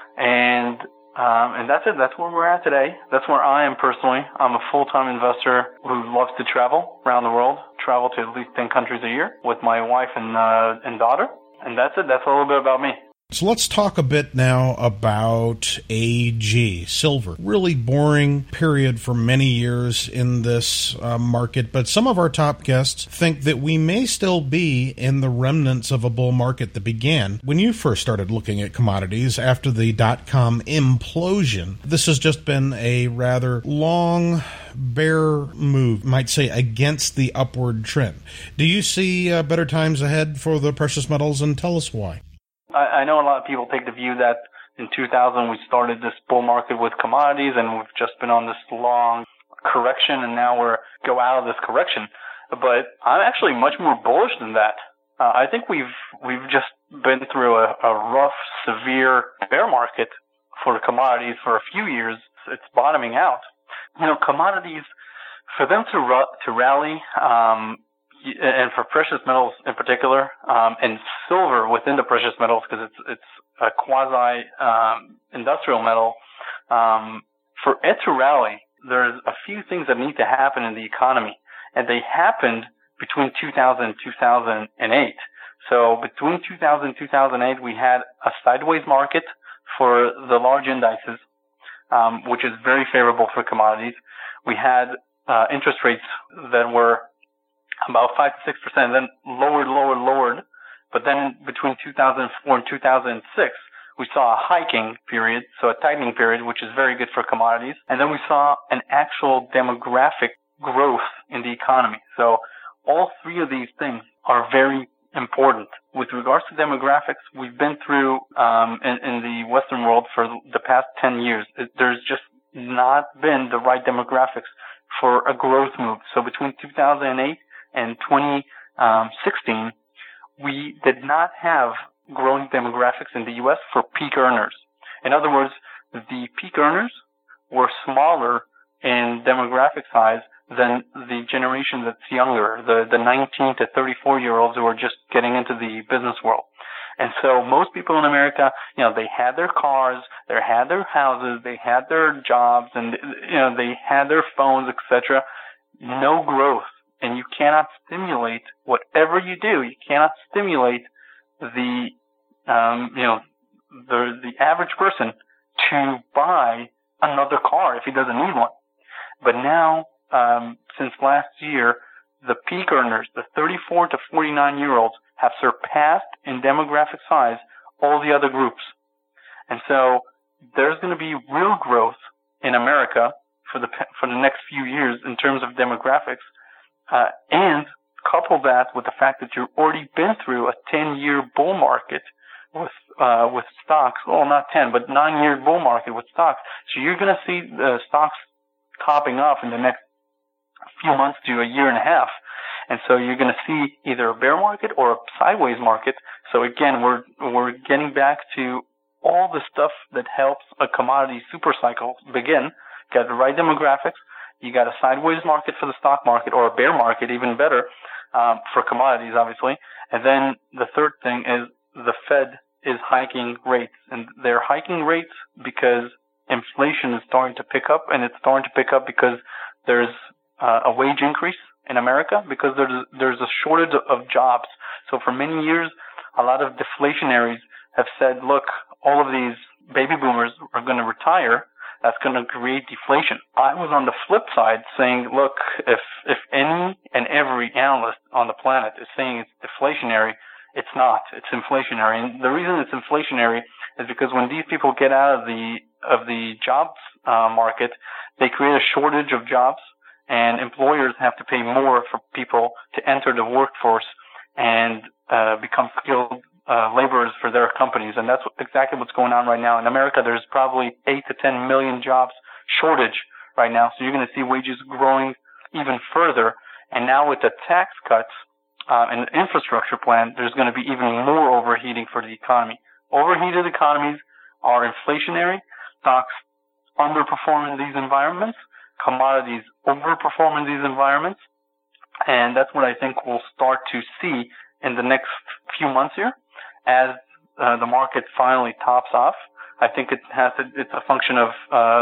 And that's it. That's where we're at today. That's where I am personally. I'm a full-time investor who loves to travel around the world, travel to at least 10 countries a year with my wife and daughter. And that's it. That's a little bit about me. So let's talk a bit now about AG, silver. Really boring period for many years in this market, but some of our top guests think that we may still be in the remnants of a bull market that began when you first started looking at commodities after the dot-com implosion. This has just been a rather long bear move, might say, against the upward trend. Do you see better times ahead for the precious metals, and tell us why? I know a lot of people take the view that in 2000 we started this bull market with commodities, and we've just been on this long correction, and now we're go out of this correction. But I'm actually much more bullish than that. I think we've just been through a rough, severe bear market for commodities for a few years. It's bottoming out. Commodities, for them to rally, and for precious metals in particular, and silver within the precious metals, because it's a quasi industrial metal, for it to rally, there's a few things that need to happen in the economy, and they happened between 2000 and 2008. So between 2000 and 2008, we had a sideways market for the large indices, which is very favorable for commodities. We had interest rates that were about 5 to 6%, then lowered. But then between 2004 and 2006, we saw a hiking period, so a tightening period, which is very good for commodities. And then we saw an actual demographic growth in the economy. So all three of these things are very important. With regards to demographics, we've been through in the Western world for the past 10 years. There's just not been the right demographics for a growth move. So between 2008 and 2016, we did not have growing demographics in the U.S. for peak earners. In other words, the peak earners were smaller in demographic size than the generation that's younger, the 19 to 34-year-olds who are just getting into the business world. And so most people in America, they had their cars, they had their houses, they had their jobs, and, they had their phones, etc. No growth. And you cannot stimulate whatever you do. You cannot stimulate the average person to buy another car if he doesn't need one. But now, since last year, the peak earners, the 34 to 49-year-olds, have surpassed in demographic size all the other groups. And so there's going to be real growth in America for the next few years in terms of demographics. And couple that with the fact that you've already been through a 10-year bull market with stocks. Well, not 10, but 9-year bull market with stocks. So you're going to see the stocks topping off in the next few months to a year and a half. And so you're going to see either a bear market or a sideways market. So again, we're getting back to all the stuff that helps a commodity super cycle begin. Got the right demographics. You got a sideways market for the stock market, or a bear market, even better, for commodities, obviously. And then the third thing is the Fed is hiking rates, and they're hiking rates because inflation is starting to pick up, and it's starting to pick up because there's a wage increase in America, because there's a shortage of jobs. So for many years, a lot of deflationaries have said, look, all of these baby boomers are going to retire. That's going to create deflation. I was on the flip side saying, look, if any and every analyst on the planet is saying it's deflationary, it's not. It's inflationary. And the reason it's inflationary is because when these people get out of the jobs market, they create a shortage of jobs, and employers have to pay more for people to enter the workforce and become skilled laborers for their companies. And that's exactly what's going on right now. In America, there's probably 8 to 10 million jobs shortage right now. So you're going to see wages growing even further. And now with the tax cuts and the infrastructure plan, there's going to be even more overheating for the economy. Overheated economies are inflationary. Stocks underperform in these environments. Commodities overperform in these environments. And that's what I think we'll start to see in the next few months here as the market finally tops off. I think it's a function of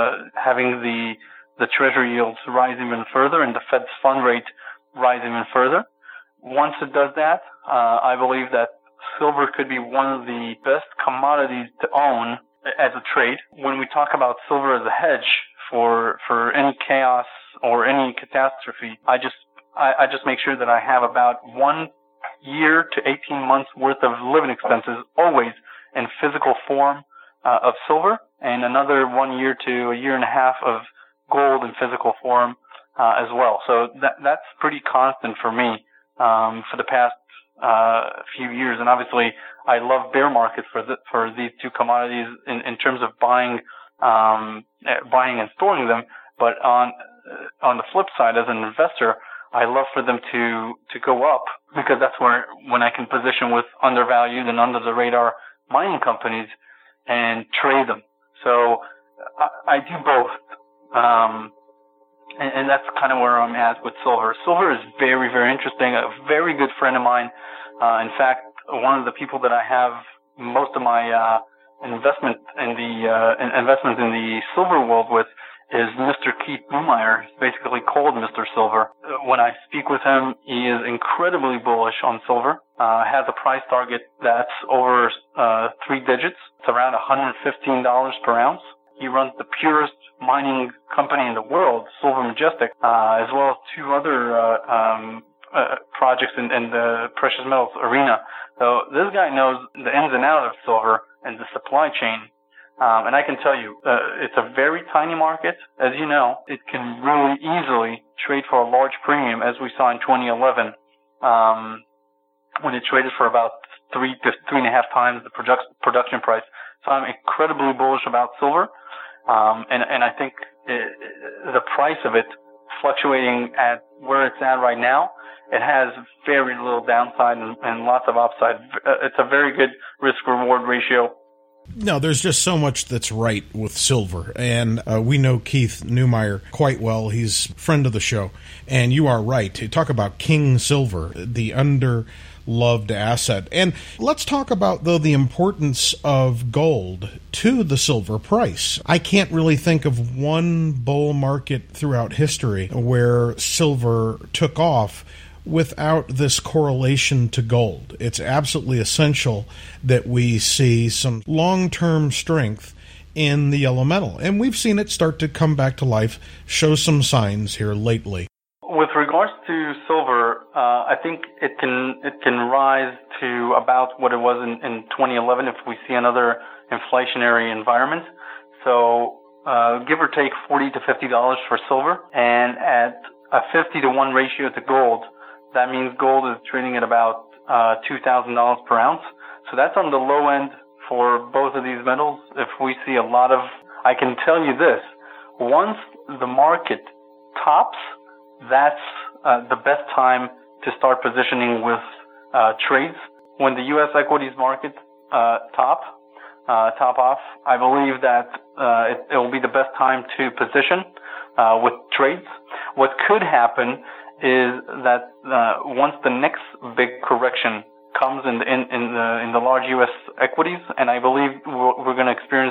having the treasury yields rise even further and the Fed's fund rate rise even further. Once it does that, I believe that silver could be one of the best commodities to own as a trade. When we talk about silver as a hedge for any chaos or any catastrophe, I just make sure that I have about 1 year to 18 months worth of living expenses always in physical form of silver, and another 1 year to a year and a half of gold in physical form as well. So that's pretty constant for me for the past few years. And obviously, I love bear markets for these two commodities in terms of buying and storing them. But on the flip side, as an investor, I love for them to go up, because that's when I can position with undervalued and under the radar mining companies and trade them. So I do both. And that's kind of where I'm at with silver. Silver is very, very interesting. A very good friend of mine. In fact, one of the people that I have most of my investments in the silver world with is Mr. Keith Blumeyer. He's basically called Mr. Silver. When I speak with him, he is incredibly bullish on silver. Has a price target that's over 3 digits. It's around $115 per ounce. He runs the purest mining company in the world, Silver Majestic, as well as 2 other projects in the precious metals arena. So this guy knows the ins and outs of silver and the supply chain. And I can tell you, it's a very tiny market. As you know, it can really easily trade for a large premium, as we saw in 2011. when it traded for about 3 to 3.5 times the production price. So I'm incredibly bullish about silver. And I think the price of it fluctuating at where it's at right now, it has very little downside and lots of upside. It's a very good risk-reward ratio. No, there's just so much that's right with silver. And we know Keith Neumeyer quite well. He's a friend of the show. And you are right. To talk about King Silver, the under-loved asset. And let's talk about, though, the importance of gold to the silver price. I can't really think of one bull market throughout history where silver took off without this correlation to gold. It's absolutely essential that we see some long-term strength in the yellow metal. And we've seen it start to come back to life, show some signs here lately. With regards to silver, I think it can rise to about what it was in 2011 if we see another inflationary environment. So give or take $40 to $50 for silver, and at a 50-to-1 ratio to gold, that means gold is trading at about $2,000 per ounce. So that's on the low end for both of these metals. If we see a lot of, I can tell you this, once the market tops, that's the best time to start positioning with trades. When the U.S. equities market top off, I believe that it will be the best time to position with trades. What could happen is that once the next big correction comes in the large U.S. equities, and I believe we're going to experience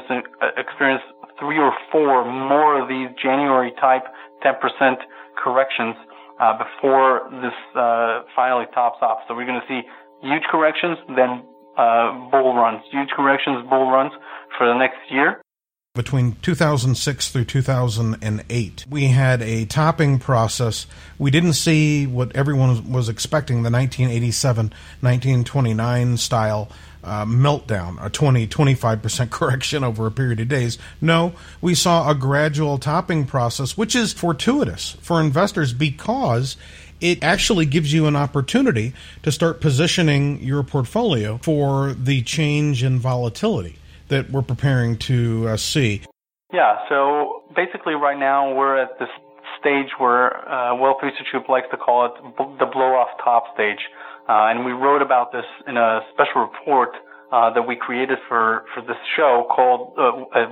3 or 4 more of these January type 10% corrections before this finally tops off. So we're going to see huge corrections, then bull runs, huge corrections, bull runs for the next year. Between 2006 through 2008, we had a topping process. We didn't see what everyone was expecting, the 1987, 1929 style meltdown, a 20-25% correction over a period of days. No, we saw a gradual topping process, which is fortuitous for investors because it actually gives you an opportunity to start positioning your portfolio for the change in volatility that we're preparing to see. Yeah, so basically right now we're at this stage where Wealth Research Group likes to call it the blow-off top stage. And we wrote about this in a special report that we created for this show called at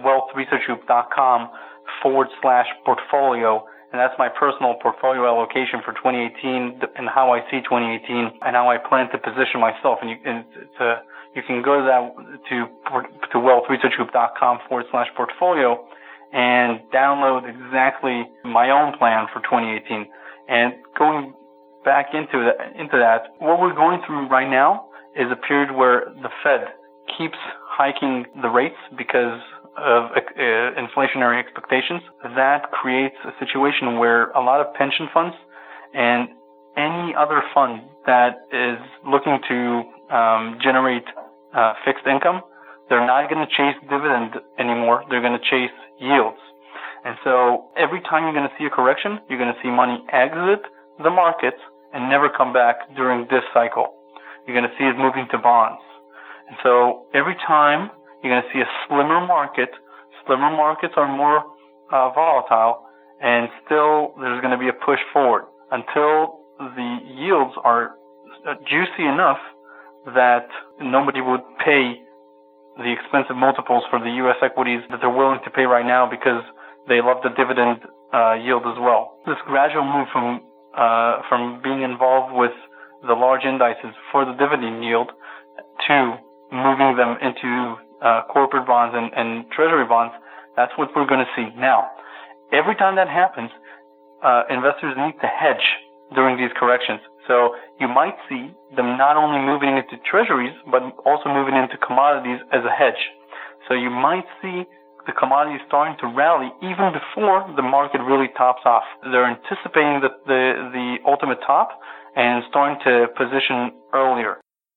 wealthresearchgroup.com/portfolio. And that's my personal portfolio allocation for 2018 and how I see 2018 and how I plan to position myself. And you can go to that to wealthresearchgroup.com/portfolio and download exactly my own plan for 2018. And going back into that, what we're going through right now is a period where the Fed keeps hiking the rates because of inflationary expectations. That creates a situation where a lot of pension funds and any other fund that is looking to generate fixed income, they're not going to chase dividend anymore. They're going to chase yields. And so every time you're going to see a correction, you're going to see money exit the markets and never come back during this cycle. You're going to see it moving to bonds. And so every time you're going to see a slimmer market, slimmer markets are more volatile, and still there's going to be a push forward until the yields are juicy enough that nobody would pay the expensive multiples for the U.S. equities that they're willing to pay right now because they love the dividend yield as well. This gradual move from being involved with the large indices for the dividend yield to moving them into corporate bonds and treasury bonds, that's what we're going to see. Now, every time that happens, investors need to hedge during these corrections. So you might see them not only moving into treasuries, but also moving into commodities as a hedge. So you might see the commodities starting to rally even before the market really tops off. They're anticipating the ultimate top and starting to position earlier.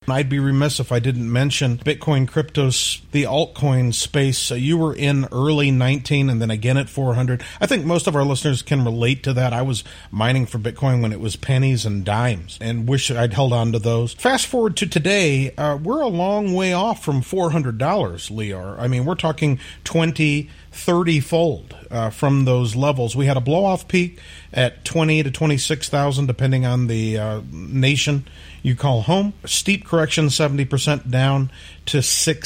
I'd be remiss if I didn't mention Bitcoin, cryptos, the altcoin space. You were in early 19 and then again at 400. I think most of our listeners can relate to that. I was mining for Bitcoin when it was pennies and dimes and wish I'd held on to those. Fast forward to today, we're a long way off from $400, Lior. I mean, we're talking 20, 30-fold from those levels. We had a blow-off peak at 20 to 26,000, depending on the nation you call home. Steep correction, 70% down to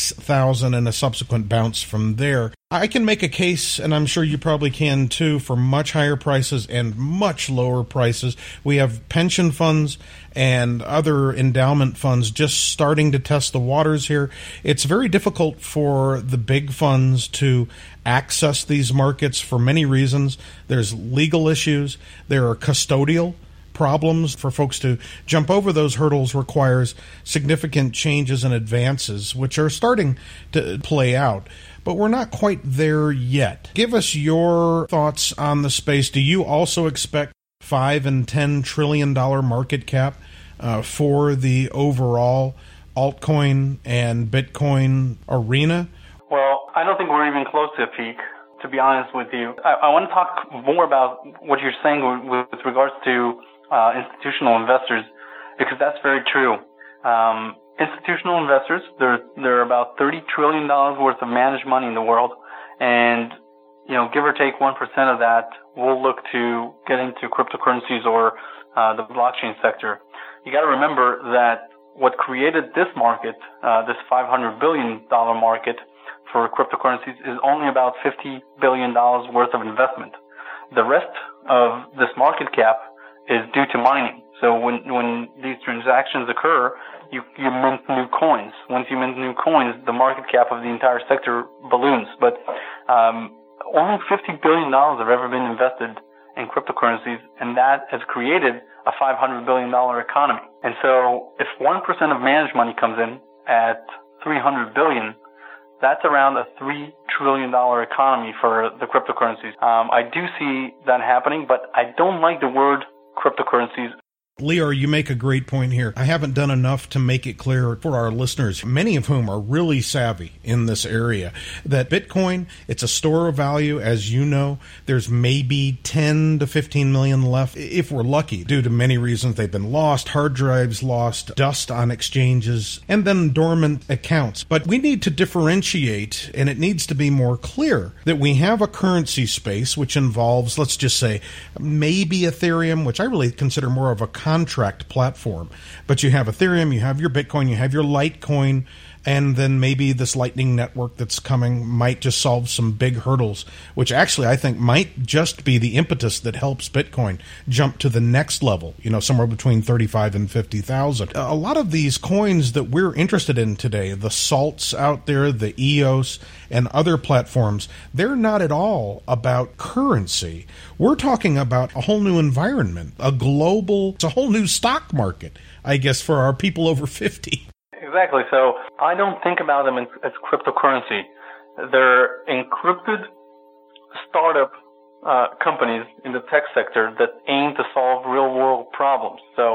6,000 and a subsequent bounce from there. I can make a case, and I'm sure you probably can too, for much higher prices and much lower prices. We have pension funds and other endowment funds just starting to test the waters here. It's very difficult for the big funds to access these markets for many reasons. There's legal issues. There are custodial problems. For folks to jump over those hurdles requires significant changes and advances, which are starting to play out. But we're not quite there yet. Give us your thoughts on the space. Do you also expect $5 and $10 trillion market cap for the overall altcoin and Bitcoin arena? Well, I don't think we're even close to a peak, to be honest with you. I want to talk more about what you're saying with regards to institutional investors, because that's very true. Institutional investors, there are about $30 trillion worth of managed money in the world, and give or take 1% of that will look to get into cryptocurrencies or the blockchain sector. You got to remember that what created this market, this $500 billion market for cryptocurrencies, is only about $50 billion worth of investment. The rest of this market cap is due to mining. So when these transactions occur, you mint new coins. Once you mint new coins, the market cap of the entire sector balloons. But only $50 billion have ever been invested in cryptocurrencies, and that has created a $500 billion economy. And so if 1% of managed money comes in at $300 billion, that's around a $3 trillion economy for the cryptocurrencies. I do see that happening, but I don't like the word cryptocurrencies. Lior, you make a great point here. I haven't done enough to make it clear for our listeners, many of whom are really savvy in this area, that Bitcoin, it's a store of value. As you know, there's maybe 10 to 15 million left, if we're lucky, due to many reasons. They've been lost, hard drives lost, dust on exchanges, and then dormant accounts. But we need to differentiate, and it needs to be more clear, that we have a currency space which involves, let's just say, maybe Ethereum, which I really consider more of a contract platform. But you have Ethereum, you have your Bitcoin, you have your Litecoin, and then maybe this Lightning Network that's coming might just solve some big hurdles, which actually I think might just be the impetus that helps Bitcoin jump to the next level, somewhere between 35 and 50,000. A lot of these coins that we're interested in today, the Salts out there, the EOS, and other platforms, they're not at all about currency. We're talking about a whole new environment, it's a whole new stock market, I guess, for our people over 50. Exactly. So I don't think about them as cryptocurrency. They're encrypted startup companies in the tech sector that aim to solve real-world problems. So,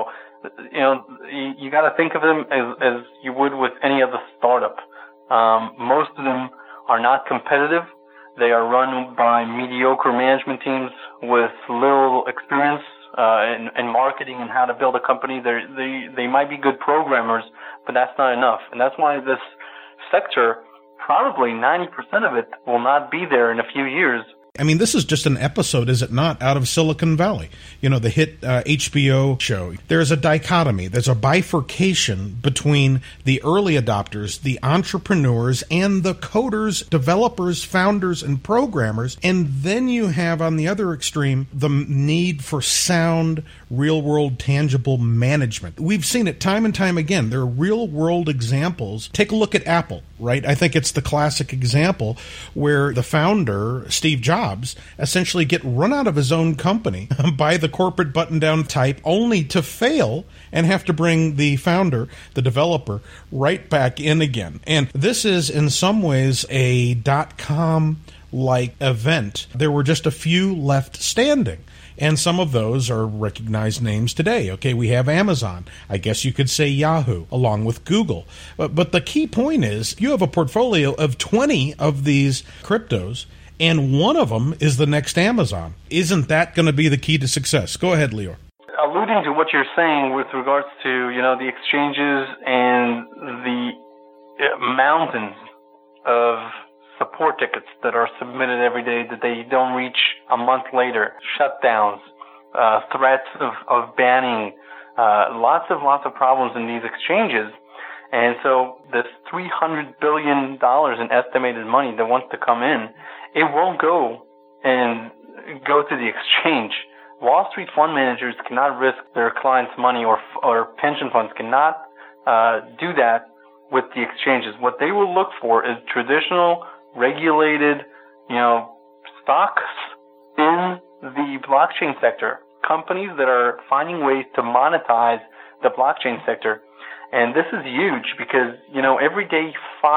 you got to think of them as you would with any other startup. Most of them are not competitive. They are run by mediocre management teams with little experience in marketing and how to build a company. They might be good programmers, but that's not enough. And that's why this sector, probably 90% of it, will not be there in a few years. I mean, this is just an episode, is it not, out of Silicon Valley? The hit HBO show. There's a dichotomy. There's a bifurcation between the early adopters, the entrepreneurs, and the coders, developers, founders, and programmers. And then you have, on the other extreme, the need for sound, real-world, tangible management. We've seen it time and time again. There are real-world examples. Take a look at Apple, right? I think it's the classic example where the founder, Steve Jobs, essentially get run out of his own company by the corporate button-down type, only to fail and have to bring the founder, the developer, right back in again. And this is, in some ways, a .com-like event. There were just a few left standing. And some of those are recognized names today. Okay, we have Amazon. I guess you could say Yahoo, along with Google. But the key point is you have a portfolio of 20 of these cryptos, and one of them is the next Amazon. Isn't that going to be the key to success? Go ahead, Lior. Alluding to what you're saying with regards to, the exchanges and the mountains of support tickets that are submitted every day that they don't reach a month later, shutdowns, threats of banning, lots of problems in these exchanges. And so this $300 billion in estimated money that wants to come in, it won't go to the exchange. Wall Street fund managers cannot risk their clients' money, or pension funds cannot do that with the exchanges. What they will look for is traditional, regulated, stocks in the blockchain sector, companies that are finding ways to monetize the blockchain sector. And this is huge because, every day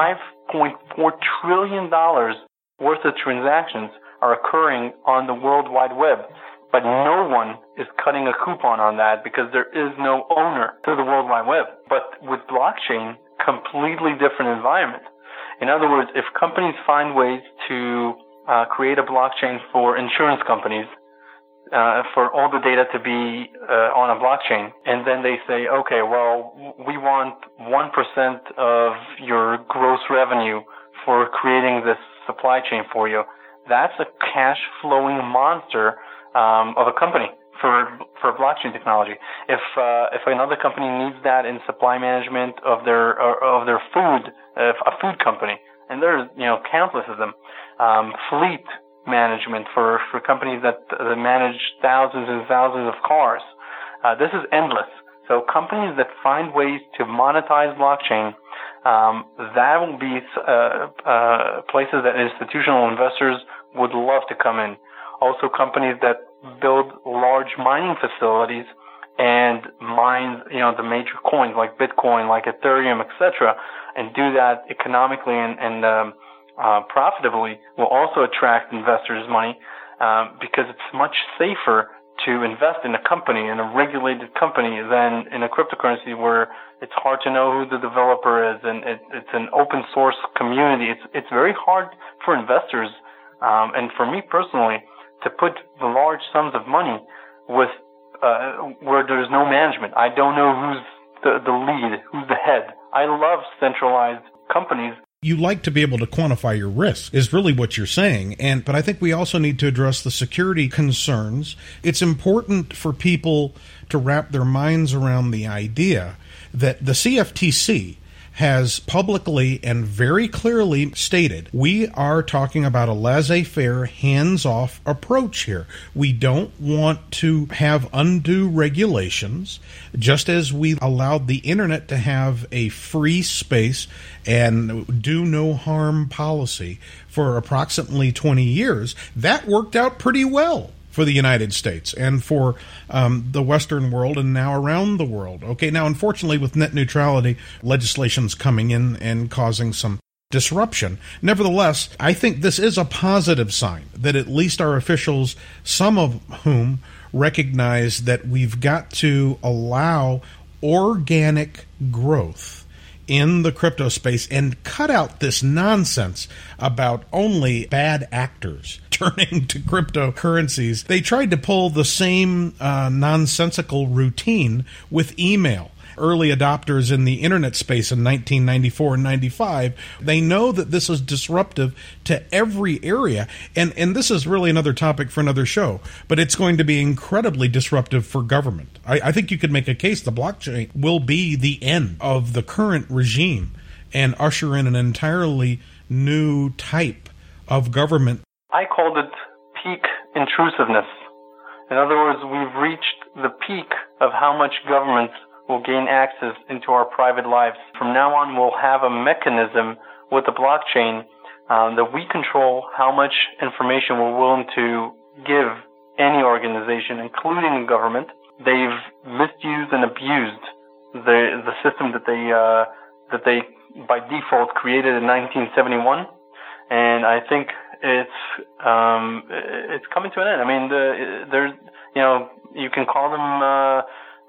$5.4 trillion worth of transactions are occurring on the World Wide Web. But no one is cutting a coupon on that because there is no owner to the World Wide Web. But with blockchain, completely different environment. In other words, if companies find ways to create a blockchain for insurance companies, for all the data to be on a blockchain, and then they say, okay, well, we want 1% of your gross revenue for creating this supply chain for you, that's a cash-flowing monster of a company for blockchain technology. If another company needs that in supply management of their food, a food company, and there's countless of them, fleet management for companies that manage thousands and thousands of cars. This is endless. So companies that find ways to monetize blockchain, that will be places that institutional investors would love to come in. Also, companies that build large mining facilities and mine, the major coins like Bitcoin, like Ethereum, etc., and do that economically and profitably, will also attract investors' money because it's much safer to invest in a company, in a regulated company, than in a cryptocurrency where it's hard to know who the developer is, and it's an open source community. It's very hard for investors, and for me personally, to put the large sums of money with where there's no management. I don't know who's the lead, who's the head. I love centralized companies. You like to be able to quantify your risk, is really what you're saying. But I think we also need to address the security concerns. It's important for people to wrap their minds around the idea that the CFTC has publicly and very clearly stated we are talking about a laissez-faire, hands-off approach here. We don't want to have undue regulations, just as we allowed the internet to have a free space and do no harm policy for approximately 20 years. That worked out pretty well for the United States and for the Western world and now around the world. Okay, now unfortunately with net neutrality, legislation's coming in and causing some disruption. Nevertheless, I think this is a positive sign that at least our officials, some of whom recognize that we've got to allow organic growth in the crypto space and cut out this nonsense about only bad actors turning to cryptocurrencies. They tried to pull the same nonsensical routine with email. Early adopters in the internet space in 1994 and 95, they know that this is disruptive to every area. And this is really another topic for another show, but it's going to be incredibly disruptive for government. I think you could make a case the blockchain will be the end of the current regime and usher in an entirely new type of government. I called it peak intrusiveness. In other words, we've reached the peak of how much government will gain access into our private lives. From now on, we'll have a mechanism with the blockchain that we control how much information we're willing to give any organization, including the government. They've misused and abused the system that they by default created in 1971, and I think it's coming to an end. I mean, there's, you can call them,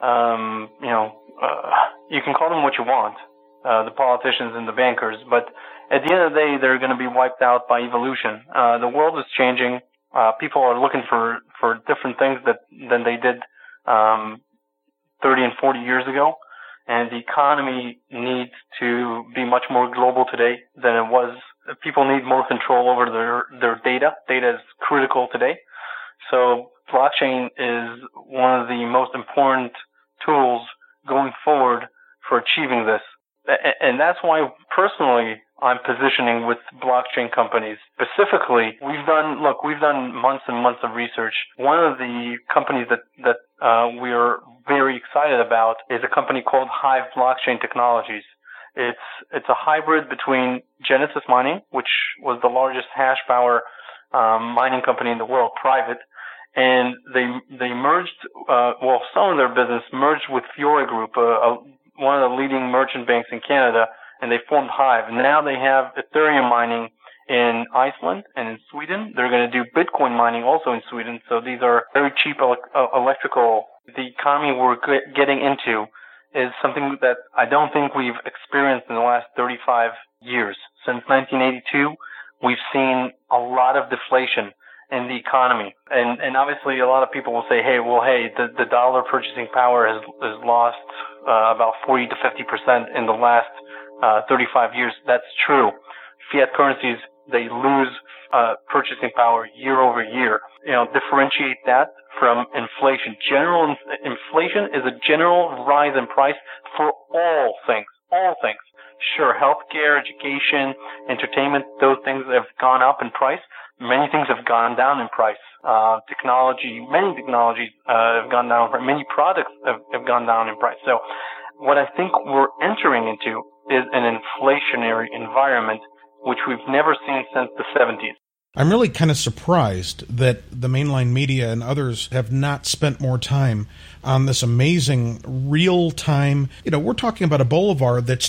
you can call them what you want, the politicians and the bankers, but at the end of the day, they're going to be wiped out by evolution. The world is changing. People are looking for different things than they did 30 and 40 years ago. And the economy needs to be much more global today than it was. People need more control over their data. Data is critical today. So blockchain is one of the most important tools going forward for achieving this. And that's why personally I'm positioning with blockchain companies. Specifically, we've done months and months of research. One of the companies that we are very excited about is a company called Hive Blockchain Technologies. It's a hybrid between Genesis Mining, which was the largest hash power mining company in the world, private, and they merged, some of their business merged with Fiora Group, one of the leading merchant banks in Canada, and they formed Hive. And now they have Ethereum mining in Iceland and in Sweden. They're going to do Bitcoin mining also in Sweden. So these are very cheap electrical. The economy we're getting into is something that I don't think we've experienced in the last 35 years. Since 1982, we've seen a lot of deflation in the economy. And obviously a lot of people will say, the dollar purchasing power has lost about 40 to 50% in the last 35 years. That's true. Fiat currencies, they lose purchasing power year over year. Differentiate that from inflation. General inflation is a general rise in price for all things. Sure, healthcare, education, entertainment, those things have gone up in price. Many things have gone down in price. Many technologies have gone down in price. Many products have gone down in price. So what I think we're entering into is an inflationary environment, which we've never seen since the 70s. I'm really kind of surprised that the mainline media and others have not spent more time on this amazing real-time. We're talking about a bolivar that's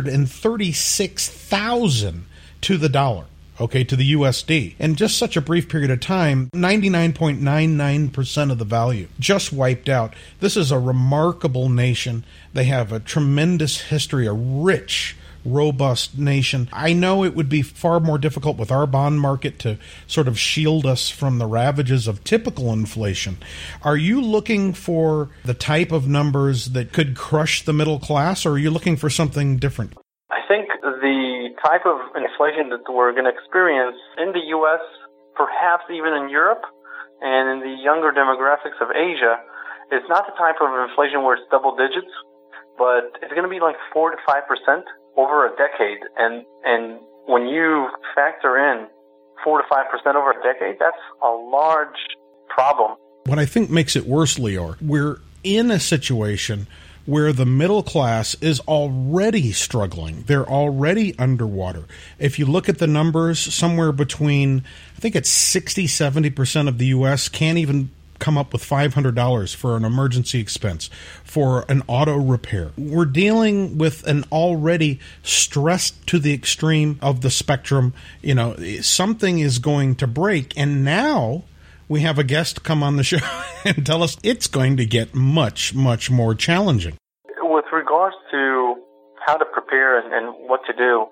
236,000 to the dollar. Okay, to the USD. In just such a brief period of time, 99.99% of the value just wiped out. This is a remarkable nation. They have a tremendous history, a rich, robust nation. I know it would be far more difficult with our bond market to sort of shield us from the ravages of typical inflation. Are you looking for the type of numbers that could crush the middle class, or are you looking for something different? I think the type of inflation that we're going to experience in the U.S., perhaps even in Europe, and in the younger demographics of Asia, is not the type of inflation where it's double digits, but it's going to be like 4 to 5% over a decade. And when you factor in 4 to 5% over a decade, that's a large problem. What I think makes it worse, Lior, we're in a situation where the middle class is already struggling. They're already underwater. If you look at the numbers, somewhere between, I think it's 60-70% of the U.S. can't even come up with $500 for an emergency expense, for an auto repair. We're dealing with an already stressed to the extreme of the spectrum. Something is going to break, and now we have a guest come on the show and tell us it's going to get much, much more challenging. With regards to how to prepare and what to do,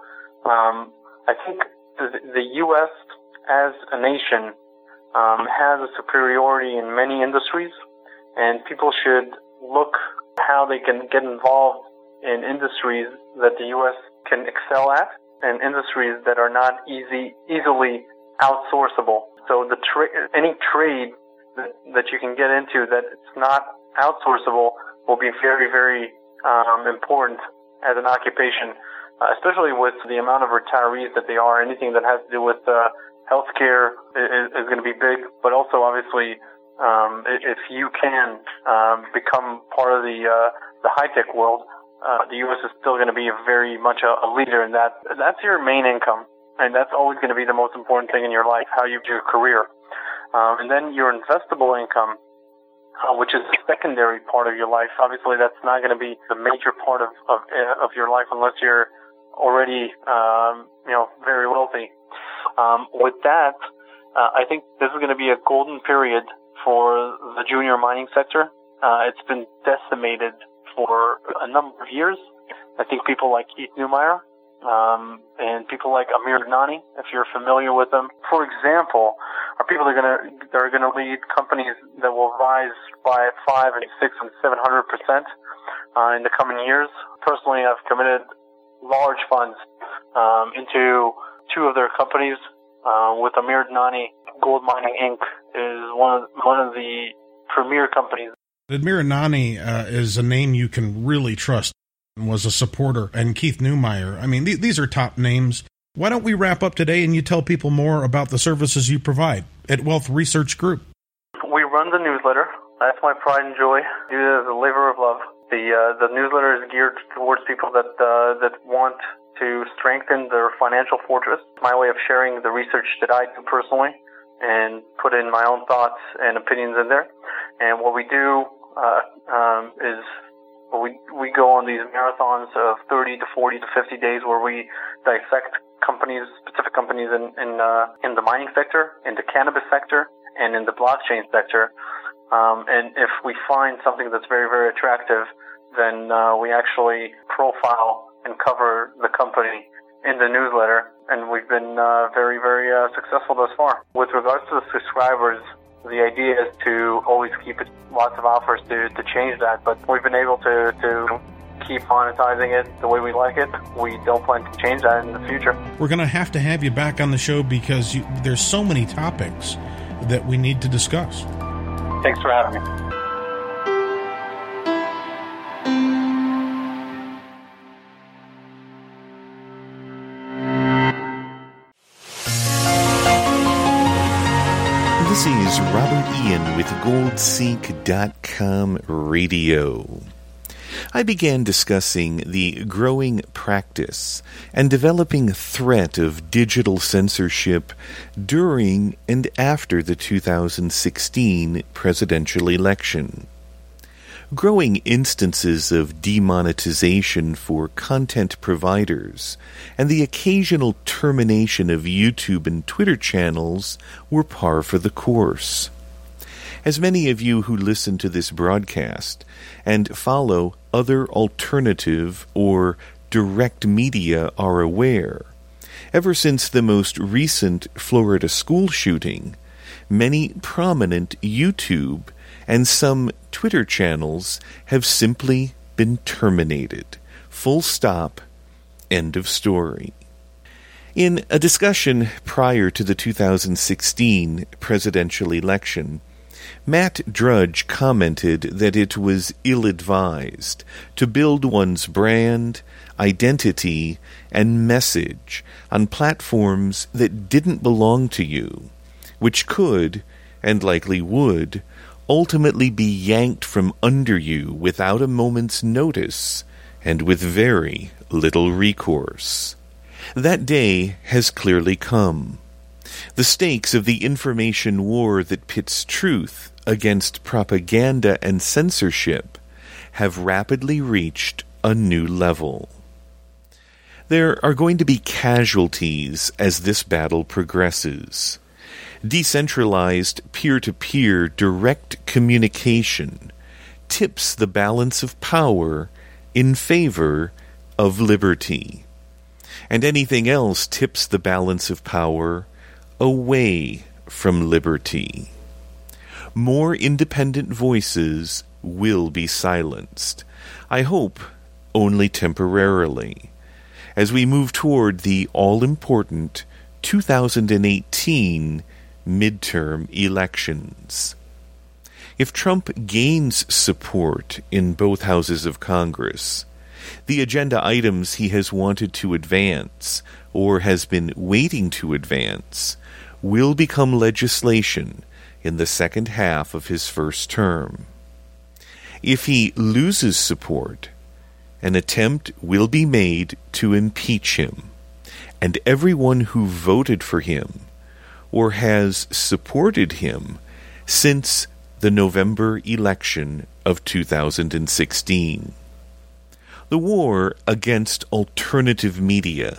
I think the U.S. as a nation has a superiority in many industries, and people should look how they can get involved in industries that the U.S. can excel at, and industries that are not easily outsourceable. So any trade that you can get into that it's not outsourceable will be very, very important as an occupation, especially with the amount of retirees that they are. Anything that has to do with healthcare is going to be big, but also obviously if you can become part of the high-tech world, the U.S. is still going to be very much a leader in that. That's your main income. And that's always going to be the most important thing in your life, how you do your career. And then your investable income, which is the secondary part of your life. Obviously, that's not going to be the major part of your life unless you're already, very wealthy. With that, I think this is going to be a golden period for the junior mining sector. It's been decimated for a number of years. I think people like Keith Neumeyer, and people like Amir Adnani, if you're familiar with them, for example, are people that are going to lead companies that will rise by 5 and 6 and 700% in the coming years. Personally, I've committed large funds into 2 of their companies. With Amir Adnani, Gold Mining Inc. is one of the premier companies. Amir Adnani is a name you can really trust, and was a supporter, and Keith Neumeyer. I mean, these are top names. Why don't we wrap up today and you tell people more about the services you provide at Wealth Research Group? We run the newsletter. That's my pride and joy. Do it as a labor of love. The newsletter is geared towards people that want to strengthen their financial fortress. My way of sharing the research that I do personally and put in my own thoughts and opinions in there. And what we do is we go on these marathons of 30 to 40 to 50 days where we dissect companies, specific companies in the mining sector, in the cannabis sector, and in the blockchain sector. And if we find something that's very, very attractive, then we actually profile and cover the company in the newsletter, and we've been very, very successful thus far. With regards to the subscribers, the idea is to always keep it, lots of offers to change that, but we've been able to keep monetizing it the way we like it. We don't plan to change that in the future. We're going to have you back on the show because there's so many topics that we need to discuss. Thanks for having me. This is Robert Ian with GoldSeek.com Radio. I began discussing the growing practice and developing threat of digital censorship during and after the 2016 presidential election. Growing instances of demonetization for content providers and the occasional termination of YouTube and Twitter channels were par for the course. As many of you who listen to this broadcast and follow other alternative or direct media are aware, ever since the most recent Florida school shooting, many prominent YouTube and some Twitter channels have simply been terminated. Full stop. End of story. In a discussion prior to the 2016 presidential election, Matt Drudge commented that it was ill-advised to build one's brand, identity, and message on platforms that didn't belong to you, which could, and likely would, ultimately be yanked from under you without a moment's notice and with very little recourse. That day has clearly come. The stakes of the information war that pits truth against propaganda and censorship have rapidly reached a new level. There are going to be casualties as this battle progresses. Decentralized peer-to-peer direct communication tips the balance of power in favor of liberty, and anything else tips the balance of power away from liberty. More independent voices will be silenced, I hope only temporarily, as we move toward the all-important 2018 midterm elections. If Trump gains support in both houses of Congress, the agenda items he has wanted to advance, or has been waiting to advance, will become legislation in the second half of his first term. If he loses support, an attempt will be made to impeach him, and everyone who voted for him or has supported him since the November election of 2016. The war against alternative media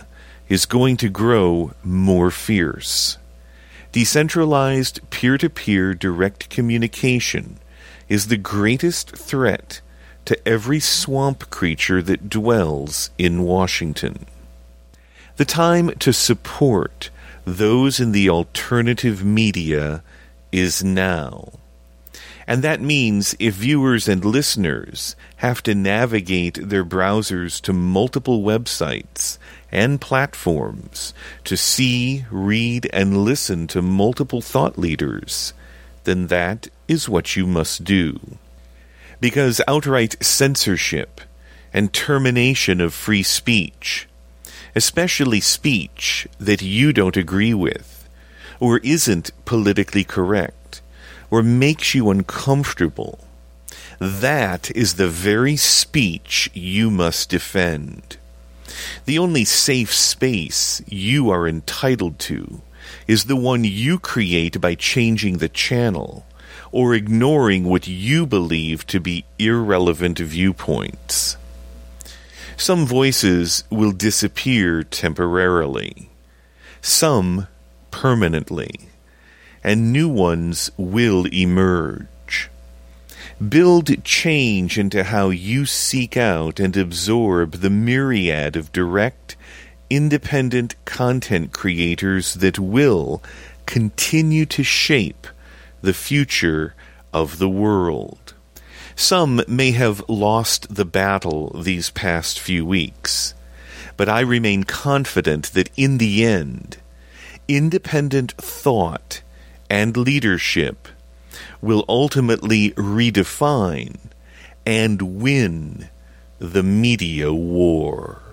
is going to grow more fierce. Decentralized peer-to-peer direct communication is the greatest threat to every swamp creature that dwells in Washington. The time to support those in the alternative media is now. And that means if viewers and listeners have to navigate their browsers to multiple websites and platforms to see, read, and listen to multiple thought leaders, then that is what you must do. Because outright censorship and termination of free speech, especially speech that you don't agree with, or isn't politically correct, or makes you uncomfortable, that is the very speech you must defend. The only safe space you are entitled to is the one you create by changing the channel or ignoring what you believe to be irrelevant viewpoints. Some voices will disappear temporarily, some permanently, and new ones will emerge. Build change into how you seek out and absorb the myriad of direct, independent content creators that will continue to shape the future of the world. Some may have lost the battle these past few weeks, but I remain confident that in the end, independent thought and leadership will ultimately redefine and win the media war.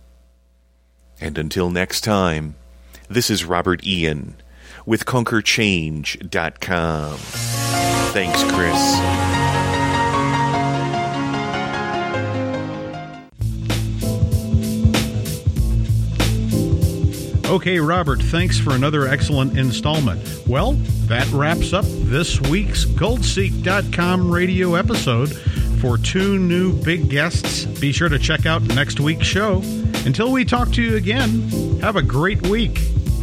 And until next time, this is Robert Ian with ConquerChange.com. Thanks, Chris. Okay, Robert, thanks for another excellent installment. Well, that wraps up this week's GoldSeek.com radio episode. For 2 new big guests, be sure to check out next week's show. Until we talk to you again, have a great week.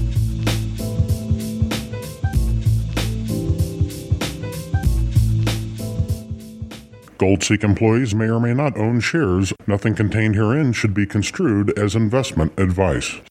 GoldSeek employees may or may not own shares. Nothing contained herein should be construed as investment advice.